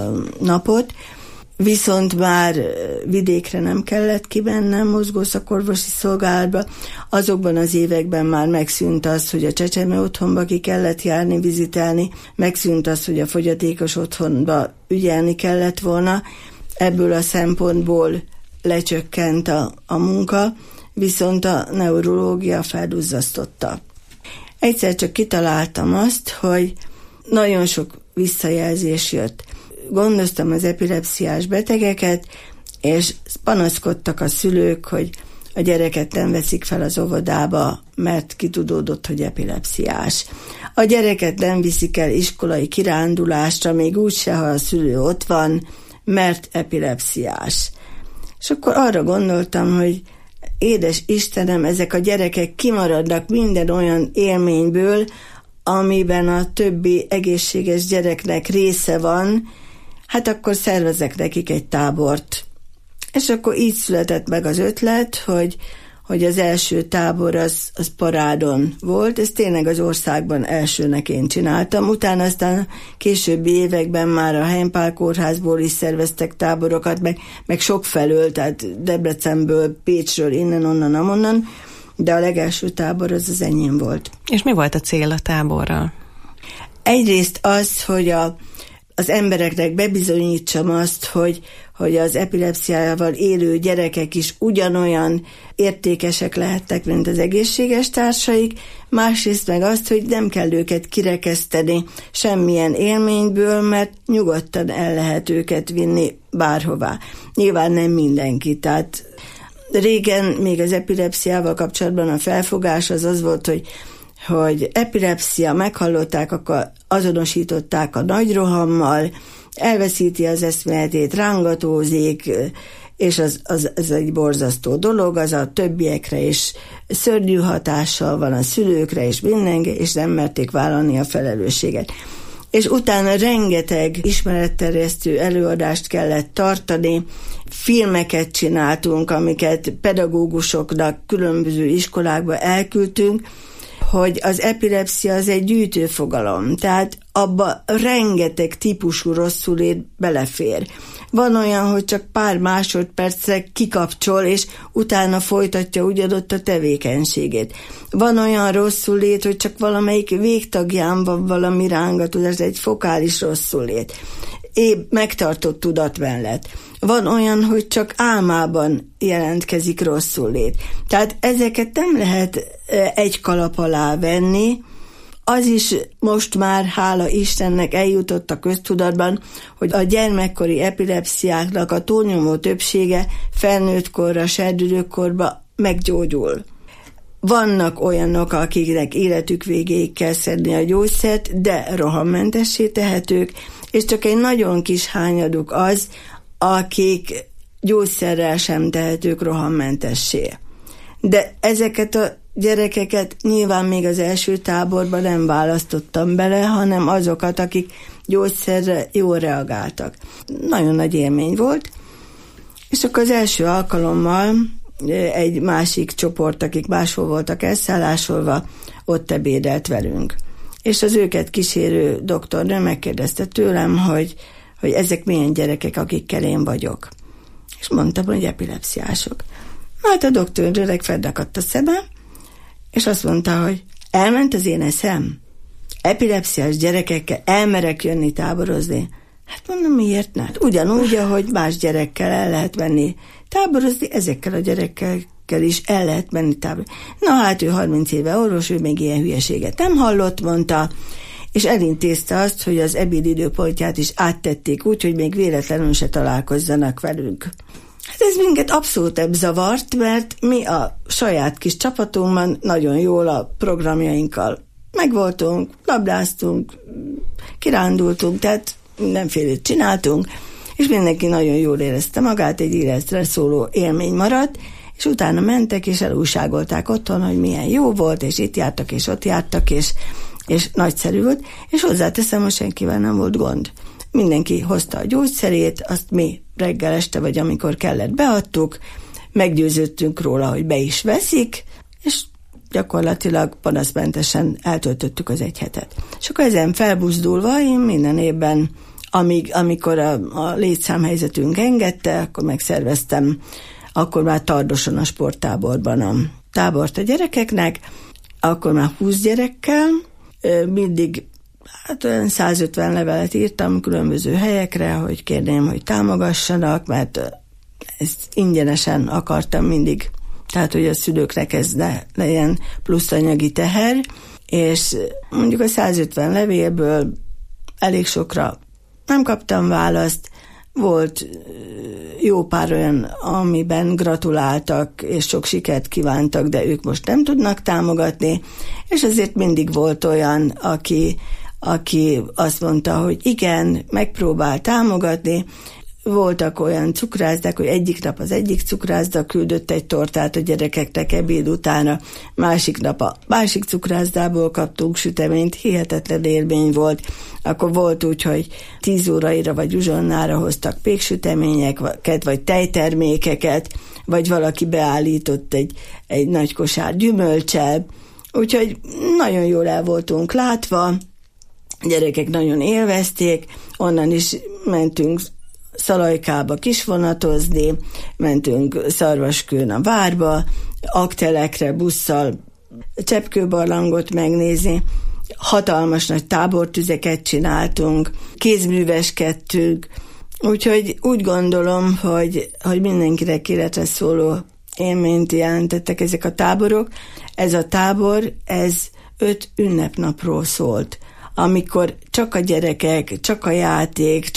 F: napot. Viszont már vidékre nem kellett kimennem mozgószakorvosi szolgálatba. Azokban az években már megszűnt az, hogy a csecsemő otthonba ki kellett járni, vizitelni, megszűnt az, hogy a fogyatékos otthonba ügyelni kellett volna. Ebből a szempontból lecsökkent a munka, viszont a neurológia felduzzasztotta. Egyszer csak kitaláltam azt, hogy nagyon sok visszajelzés jött. Gondoztam az epilepsziás betegeket, és panaszkodtak a szülők, hogy a gyereket nem veszik fel az óvodába, mert kitudódott, hogy epilepsziás. A gyereket nem viszik el iskolai kirándulásra, még úgyse, ha a szülő ott van, mert epilepsziás. És akkor arra gondoltam, hogy édes Istenem, ezek a gyerekek kimaradnak minden olyan élményből, amiben a többi egészséges gyereknek része van, hát akkor szervezek nekik egy tábort. És akkor így született meg az ötlet, hogy az első tábor az Parádon volt, ez tényleg az országban elsőnek én csináltam, utána aztán későbbi években már a Heimpál kórházból is szerveztek táborokat, meg sokfelől, tehát Debrecenből, Pécsről, innen, onnan, amonnan, de a legelső tábor az enyém volt.
E: És mi volt a cél a táborral?
F: Egyrészt az, hogy az embereknek bebizonyítsam azt, hogy az epilepsziával élő gyerekek is ugyanolyan értékesek lehettek, mint az egészséges társaik, másrészt meg azt, hogy nem kell őket kirekeszteni semmilyen élményből, mert nyugodtan el lehet őket vinni bárhová. Nyilván nem mindenki, tehát régen még az epilepsziával kapcsolatban a felfogás az volt, hogy epilepszia, meghallották, akkor azonosították a nagy rohammal, elveszíti az eszméletét, rángatózik, és ez egy borzasztó dolog, az a többiekre is szörnyű hatással van, a szülőkre is mindenki, és nem merték vállalni a felelősséget. És utána rengeteg ismeretterjesztő előadást kellett tartani, filmeket csináltunk, amiket pedagógusoknak különböző iskolákba elküldtünk, hogy az epilepszia az egy gyűjtőfogalom, tehát abba rengeteg típusú rosszulét belefér. Van olyan, hogy csak pár másodpercre kikapcsol, és utána folytatja ugyanott a tevékenységét. Van olyan rosszulét, hogy csak valamelyik végtagján van valami rángatozás, egy fokális rosszulét. Épp megtartott tudat mellett. Van olyan, hogy csak álmában jelentkezik rosszulét. Tehát ezeket nem lehet egy kalap alá venni. Az is most már, hála Istennek, eljutott a köztudatban, hogy a gyermekkori epilepsziáknak a túlnyomó többsége felnőttkorra, serdülőkorba meggyógyul. Vannak olyanok, akiknek életük végéig kell szedni a gyógyszert, de rohammentessé tehetők, és csak egy nagyon kis hányaduk az, akik gyógyszerrel sem tehetők rohammentessé. De ezeket a gyerekeket nyilván még az első táborban nem választottam bele, hanem azokat, akik gyógyszerre jól reagáltak. Nagyon nagy élmény volt, és akkor az első alkalommal egy másik csoport, akik máshol voltak elszállásolva, ott ebédelt velünk. És az őket kísérő doktornő megkérdezte tőlem, hogy ezek milyen gyerekek, akikkel én vagyok. És mondtam, hogy epilepsziások. Hát a doktornőnek felakadt a szeme, és azt mondta, hogy elment az én eszem. Epilepsziás gyerekekkel elmerek jönni táborozni. Hát mondom, miért ne? Ugyanúgy, ahogy más gyerekkel el lehet menni táborozni, ezekkel a gyerekekkel is el lehet menni táborozni. Na hát ő 30 éve orvos, ő még ilyen hülyeséget nem hallott, mondta, és elintézte azt, hogy az ebédidőpontját is áttették úgy, hogy még véletlenül se találkozzanak velünk. Hát ez minket abszolút zavart, mert mi a saját kis csapatunkban nagyon jól a programjainkkal megvoltunk, labdáztunk, kirándultunk, tehát mindenfélét csináltunk, és mindenki nagyon jól érezte magát, egy életre szóló élmény maradt, és utána mentek, és elújságolták otthon, hogy milyen jó volt, és itt jártak, és ott jártak, és nagyszerű volt, és hozzáteszem, hogy senkivel nem volt gond. Mindenki hozta a gyógyszerét, azt mi reggel este, vagy amikor kellett beadtuk, meggyőződtünk róla, hogy be is veszik, és gyakorlatilag panaszmentesen eltöltöttük az egy hetet. És akkor ezen felbuzdulva én minden évben, amikor a létszámhelyzetünk engedte, akkor megszerveztem akkor már Tardoson a sporttáborban a tábort a gyerekeknek, akkor már 20 gyerekkel, mindig olyan 150 levelet írtam különböző helyekre, hogy kérném, hogy támogassanak, mert ezt ingyenesen akartam mindig, tehát hogy a szülőknek ez legyen plusz anyagi teher, és mondjuk a 150 levélből elég sokra nem kaptam választ, volt jó pár olyan, amiben gratuláltak, és sok sikert kívántak, de ők most nem tudnak támogatni, és azért mindig volt olyan, aki azt mondta, hogy igen, megpróbál támogatni. Voltak olyan cukrászdák, hogy egyik nap az egyik cukrászda küldött egy tortát a gyerekeknek ebéd utána, másik nap a másik cukrászdából kaptunk süteményt, hihetetlen élmény volt. Akkor volt úgy, hogy 10 óraira vagy uzsonnára hoztak péksüteményeket, vagy tejtermékeket, vagy valaki beállított egy nagy kosár gyümölccsel. Úgyhogy nagyon jól el voltunk látva, a gyerekek nagyon élvezték, onnan is mentünk Szalajkába kisvonatozni, mentünk Szarvaskőn a várba, Aktelekre busszal Cseppkőbarlangot megnézni, hatalmas nagy tábortüzeket csináltunk, kézműveskedtünk, úgyhogy úgy gondolom, hogy mindenkinek életre szóló élményt jelentettek ezek a táborok. Ez a tábor, ez 5 ünnepnapról szólt, amikor csak a gyerekek, csak a játék,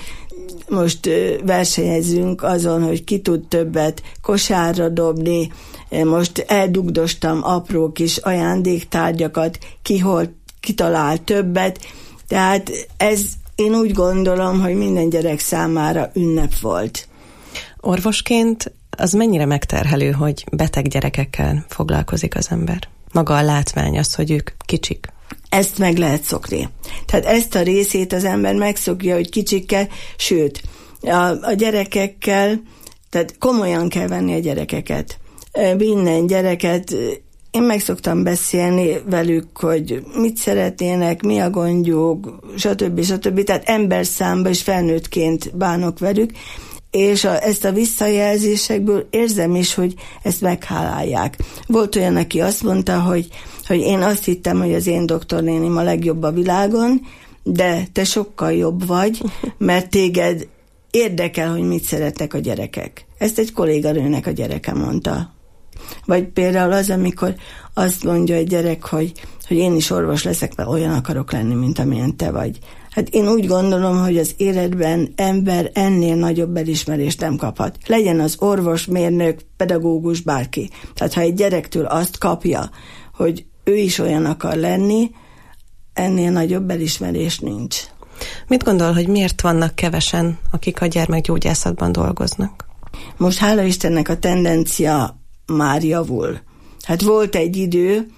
F: most versenyezünk azon, hogy ki tud többet kosárra dobni, most eldugdostam apró kis ajándéktárgyakat, ki talál többet, tehát ez én úgy gondolom, hogy minden gyerek számára ünnep volt.
E: Orvosként az mennyire megterhelő, hogy beteg gyerekekkel foglalkozik az ember? Maga a látvány az, hogy ők kicsik.
F: Ezt meg lehet szokni. Tehát ezt a részét az ember megszokja, hogy kicsikkel, sőt, a gyerekekkel, tehát komolyan kell venni a gyerekeket. Minden gyereket, én meg szoktam beszélni velük, hogy mit szeretnének, mi a gondjuk, stb. Tehát emberszámba és felnőttként bánok velük, és ezt a visszajelzésekből érzem is, hogy ezt meghálálják. Volt olyan, aki azt mondta, hogy én azt hittem, hogy az én doktornénim a legjobb a világon, de te sokkal jobb vagy, mert téged érdekel, hogy mit szeretnek a gyerekek. Ezt egy kolléganőnek a gyereke mondta. Vagy például az, amikor azt mondja egy gyerek, hogy én is orvos leszek, mert olyan akarok lenni, mint amilyen te vagy. Hát én úgy gondolom, hogy az életben ember ennél nagyobb elismerést nem kaphat. Legyen az orvos, mérnök, pedagógus, bárki. Tehát ha egy gyerektől azt kapja, hogy ő is olyan akar lenni, ennél nagyobb elismerés nincs.
E: Mit gondol, hogy miért vannak kevesen, akik a gyermekgyógyászatban dolgoznak?
F: Most hála Istennek a tendencia már javul. Hát volt egy idő,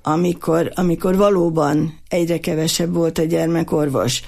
F: amikor valóban egyre kevesebb volt a gyermekorvos.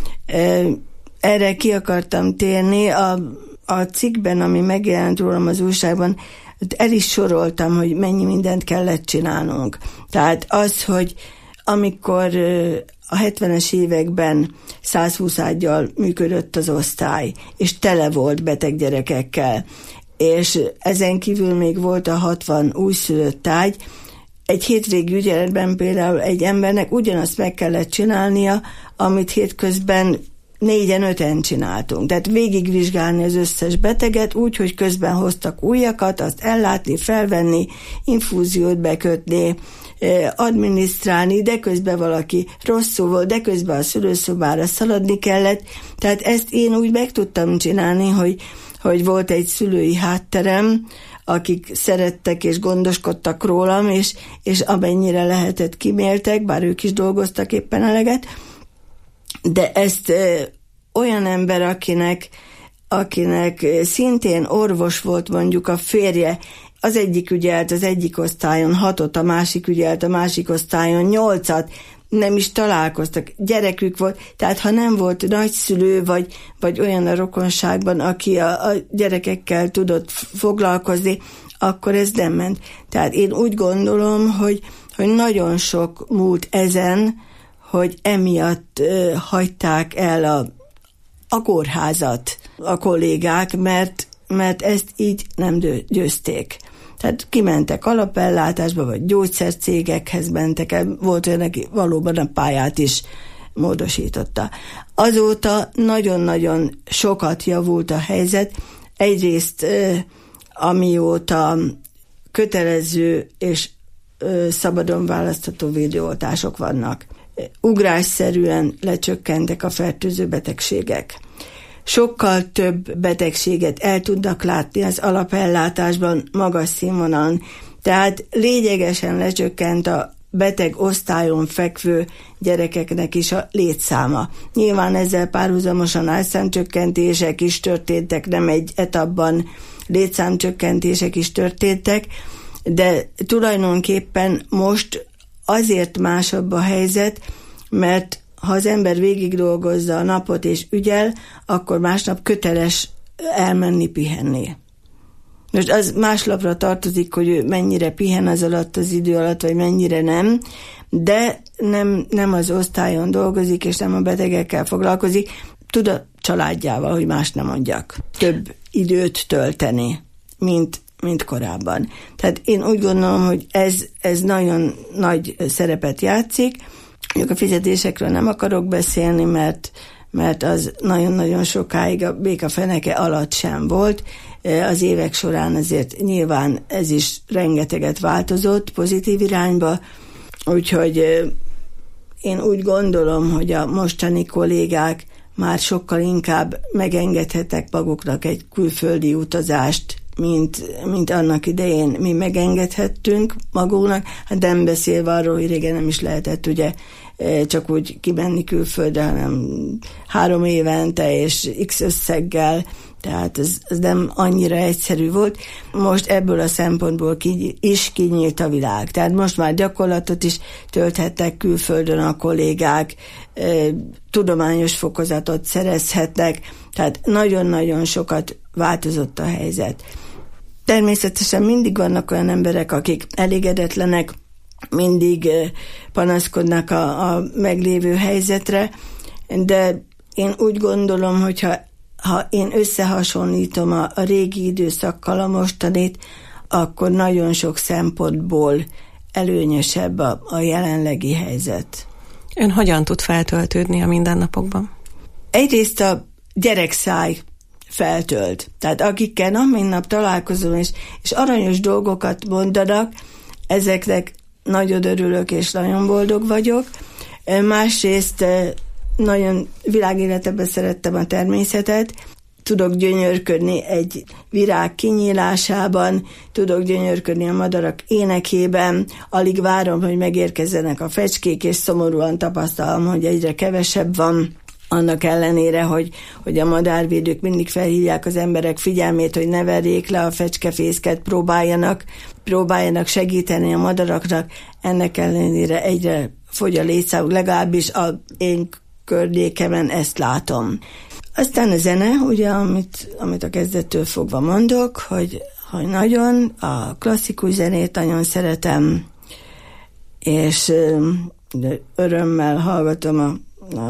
F: Erre ki akartam térni. A cikkben, ami megjelent rólam az újságban, el is soroltam, hogy mennyi mindent kellett csinálnunk. Tehát az, hogy amikor a 70-es években 120 ággyal működött az osztály, és tele volt beteg gyerekekkel, és ezen kívül még volt a 60 újszülött ágy, egy hétvégi ügyeletben például egy embernek ugyanazt meg kellett csinálnia, amit hétközben 4-5 csináltunk. Tehát végigvizsgálni az összes beteget úgy, hogy közben hoztak újakat, azt ellátni, felvenni, infúziót bekötni, adminisztrálni, de közben valaki rosszul volt, de közben a szülőszobára szaladni kellett. Tehát ezt én úgy meg tudtam csinálni, hogy volt egy szülői hátterem, akik szerettek és gondoskodtak rólam, és amennyire lehetett kiméltek, bár ők is dolgoztak éppen eleget, de ezt olyan ember, akinek akinek szintén orvos volt mondjuk a férje, az egyik ügyelt az egyik osztályon 6-ot, a másik ügyelt a másik osztályon 8-at, nem is találkoztak, gyerekük volt, tehát ha nem volt nagyszülő, vagy olyan a rokonságban, aki a gyerekekkel tudott foglalkozni, akkor ez nem ment. Tehát én úgy gondolom, hogy nagyon sok múlt ezen, hogy emiatt hagyták el a kórházat a kollégák, mert ezt így nem győzték. Tehát kimentek alapellátásba, vagy gyógyszercégekhez mentek el, volt olyan, aki valóban a pályát is módosította. Azóta nagyon-nagyon sokat javult a helyzet. Egyrészt amióta kötelező és szabadon választható védőoltások vannak. Ugrásszerűen lecsökkentek a fertőző betegségek. Sokkal több betegséget el tudnak látni az alapellátásban magas színvonalon. Tehát lényegesen lecsökkent a beteg osztályon fekvő gyerekeknek is a létszáma. Nyilván ezzel párhuzamosan álszámcsökkentések is történtek, nem egy etapban létszámcsökkentések is történtek, de tulajdonképpen most azért másabb a helyzet, mert ha az ember végig dolgozza a napot és ügyel, akkor másnap köteles elmenni pihenni. Most az máslapra tartozik, hogy ő mennyire pihen az alatt az idő alatt, vagy mennyire nem, de nem az osztályon dolgozik, és nem a betegekkel foglalkozik, tud a családjával, hogy más nem mondjak. Több időt tölteni, mint korábban. Tehát én úgy gondolom, hogy ez nagyon nagy szerepet játszik. A fizetésekről nem akarok beszélni, mert az nagyon-nagyon sokáig a békafeneke alatt sem volt. Az évek során azért nyilván ez is rengeteget változott pozitív irányba, úgyhogy én úgy gondolom, hogy a mostani kollégák már sokkal inkább megengedhetek maguknak egy külföldi utazást, mint annak idején mi megengedhettünk magunknak, hát nem beszélve arról, hogy régen nem is lehetett ugye csak úgy kimenni külföldre, hanem 3 évente és x összeggel, tehát ez nem annyira egyszerű volt. Most ebből a szempontból is kinyílt a világ. Tehát most már gyakorlatot is tölthettek külföldön a kollégák, tudományos fokozatot szerezhetnek, tehát nagyon-nagyon sokat változott a helyzet. Természetesen mindig vannak olyan emberek, akik elégedetlenek, mindig panaszkodnak a meglévő helyzetre, de én úgy gondolom, hogy ha én összehasonlítom a régi időszakkal a mostanit, akkor nagyon sok szempontból előnyösebb a jelenlegi helyzet.
E: Ön hogyan tud feltöltődni a mindennapokban?
F: Egyrészt a gyerekszáj feltölt. Tehát akikkel nap mint nap találkozom, és aranyos dolgokat mondanak, ezeknek nagyon örülök, és nagyon boldog vagyok. Másrészt nagyon világéletben szerettem a természetet, tudok gyönyörködni egy virág kinyílásában, tudok gyönyörködni a madarak énekében, alig várom, hogy megérkezzenek a fecskék, és szomorúan tapasztalom, hogy egyre kevesebb van, annak ellenére, hogy a madárvédők mindig felhívják az emberek figyelmét, hogy ne verjék le a fecskefészket, próbáljanak segíteni a madaraknak, ennek ellenére egyre fogy a létszámuk, legalábbis a én környékemen ezt látom. Aztán a zene, ugye, amit a kezdettől fogva mondok, hogy nagyon a klasszikus zenét nagyon szeretem, és örömmel hallgatom a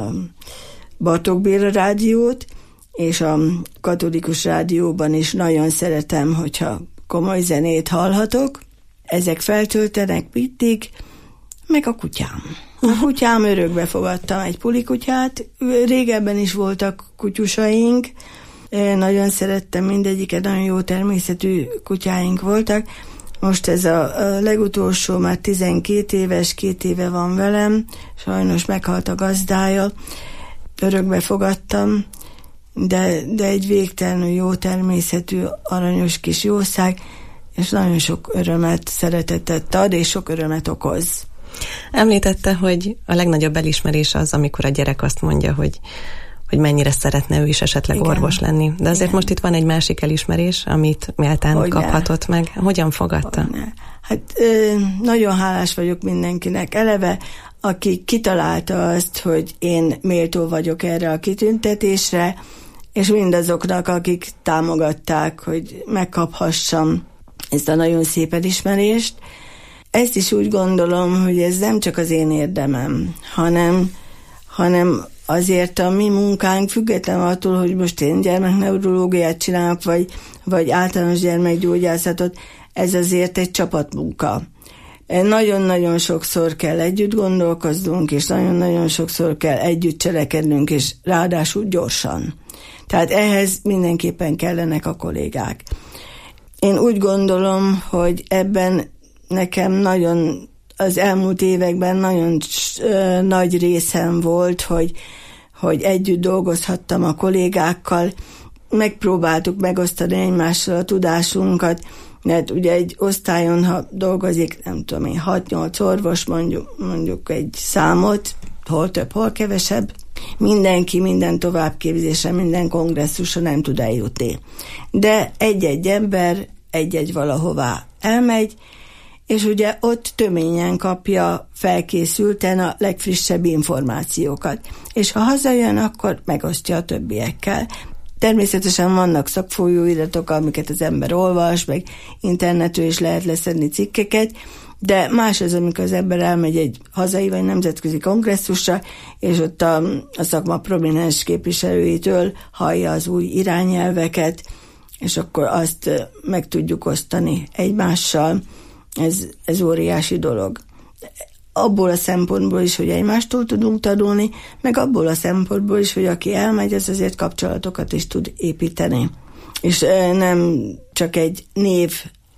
F: Bartók Béla rádiót, és a katolikus rádióban is nagyon szeretem, hogyha komoly zenét hallhatok. Ezek feltöltenek mindig, meg a kutyám. A kutyám, örökbe fogadtam egy pulikutyát, régebben is voltak kutyusaink, nagyon szerettem mindegyiket, nagyon jó természetű kutyáink voltak. Most ez a legutolsó, már 12 éves, 2 éve van velem, sajnos meghalt a gazdája, örökbe fogadtam, de egy végtelenül jó természetű, aranyos kis jószág, és nagyon sok örömet, szeretetet ad, és sok örömet okoz.
E: Említette, hogy a legnagyobb elismerés az, amikor a gyerek azt mondja, hogy mennyire szeretne ő is esetleg orvos lenni. De azért most itt van egy másik elismerés, amit méltán kaphatott meg. Hogyan fogadta?
F: Hát nagyon hálás vagyok mindenkinek. Eleve, aki kitalálta azt, hogy én méltó vagyok erre a kitüntetésre, és mindazoknak, akik támogatták, hogy megkaphassam ezt a nagyon szép elismerést. Ezt is úgy gondolom, hogy ez nem csak az én érdemem, hanem azért a mi munkánk független attól, hogy most én gyermekneurológiát csinálok, vagy általános gyermekgyógyászatot, ez azért egy csapatmunka. Nagyon-nagyon sokszor kell együtt gondolkoznunk, és nagyon-nagyon sokszor kell együtt cselekednünk, és ráadásul gyorsan. Tehát ehhez mindenképpen kellenek a kollégák. Én úgy gondolom, hogy ebben nekem nagyon az elmúlt években nagyon nagy részem volt, hogy együtt dolgozhattam a kollégákkal, megpróbáltuk megosztani egymással a tudásunkat, mert ugye egy osztályon, ha dolgozik, nem tudom én, 6-8 orvos, mondjuk egy számot, hol több, hol kevesebb, mindenki minden továbbképzésre, minden kongresszusra nem tud eljutni. De egy-egy ember egy-egy valahová elmegy, és ugye ott töményen kapja felkészülten a legfrissebb információkat. És ha hazajön, akkor megosztja a többiekkel. Természetesen vannak szakfolyóiratok, amiket az ember olvas, meg internetről is lehet leszedni cikkeket, de más az, amikor az ember elmegy egy hazai vagy nemzetközi kongresszusra, és ott a szakma prominens képviselőitől hallja az új irányelveket, és akkor azt meg tudjuk osztani egymással. Ez óriási dolog. Abból a szempontból is, hogy egymástól tudunk tanulni, meg abból a szempontból is, hogy aki elmegy, az azért kapcsolatokat is tud építeni. És nem csak egy név,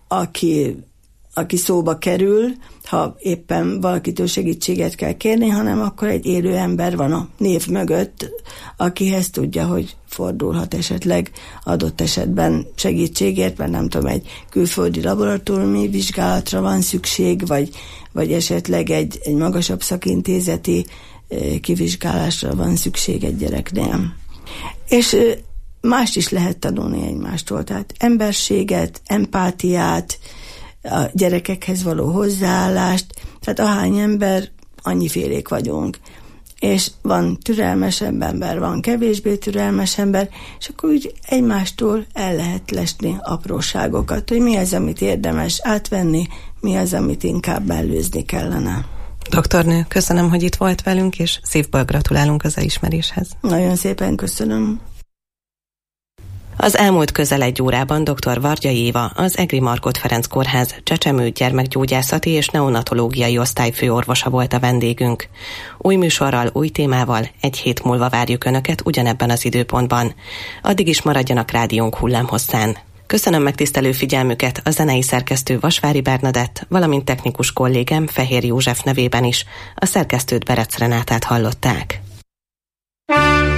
F: aki szóba kerül, ha éppen valakitől segítséget kell kérni, hanem akkor egy élő ember van a név mögött, akihez tudja, hogy fordulhat esetleg adott esetben segítségért, mert nem tudom, egy külföldi laboratóriumi vizsgálatra van szükség, vagy esetleg egy magasabb szakintézeti kivizsgálásra van szükség egy gyereknél. És mást is lehet tanulni egymástól, tehát emberséget, empátiát, a gyerekekhez való hozzáállást, tehát ahány ember, annyifélék vagyunk. És van türelmesebb ember, van kevésbé türelmes ember, és akkor úgy egymástól el lehet lesni apróságokat, hogy mi az, amit érdemes átvenni, mi az, amit inkább mellőzni kellene.
E: Doktornő, köszönöm, hogy itt volt velünk, és szívből gratulálunk az elismeréshez.
F: Nagyon szépen köszönöm.
E: Az elmúlt közel egy órában dr. Vargyai Éva, az Egri Margót Ferenc Kórház csecsemő gyermekgyógyászati és neonatológiai osztály főorvosa volt a vendégünk. Új műsorral, új témával egy hét múlva várjuk Önöket ugyanebben az időpontban. Addig is maradjanak rádiónk hullámhosszán. Köszönöm megtisztelő figyelmüket a zenei szerkesztő Vasvári Bernadett, valamint technikus kollégám Fehér József nevében is. A szerkesztőt Berec Renátát hallották.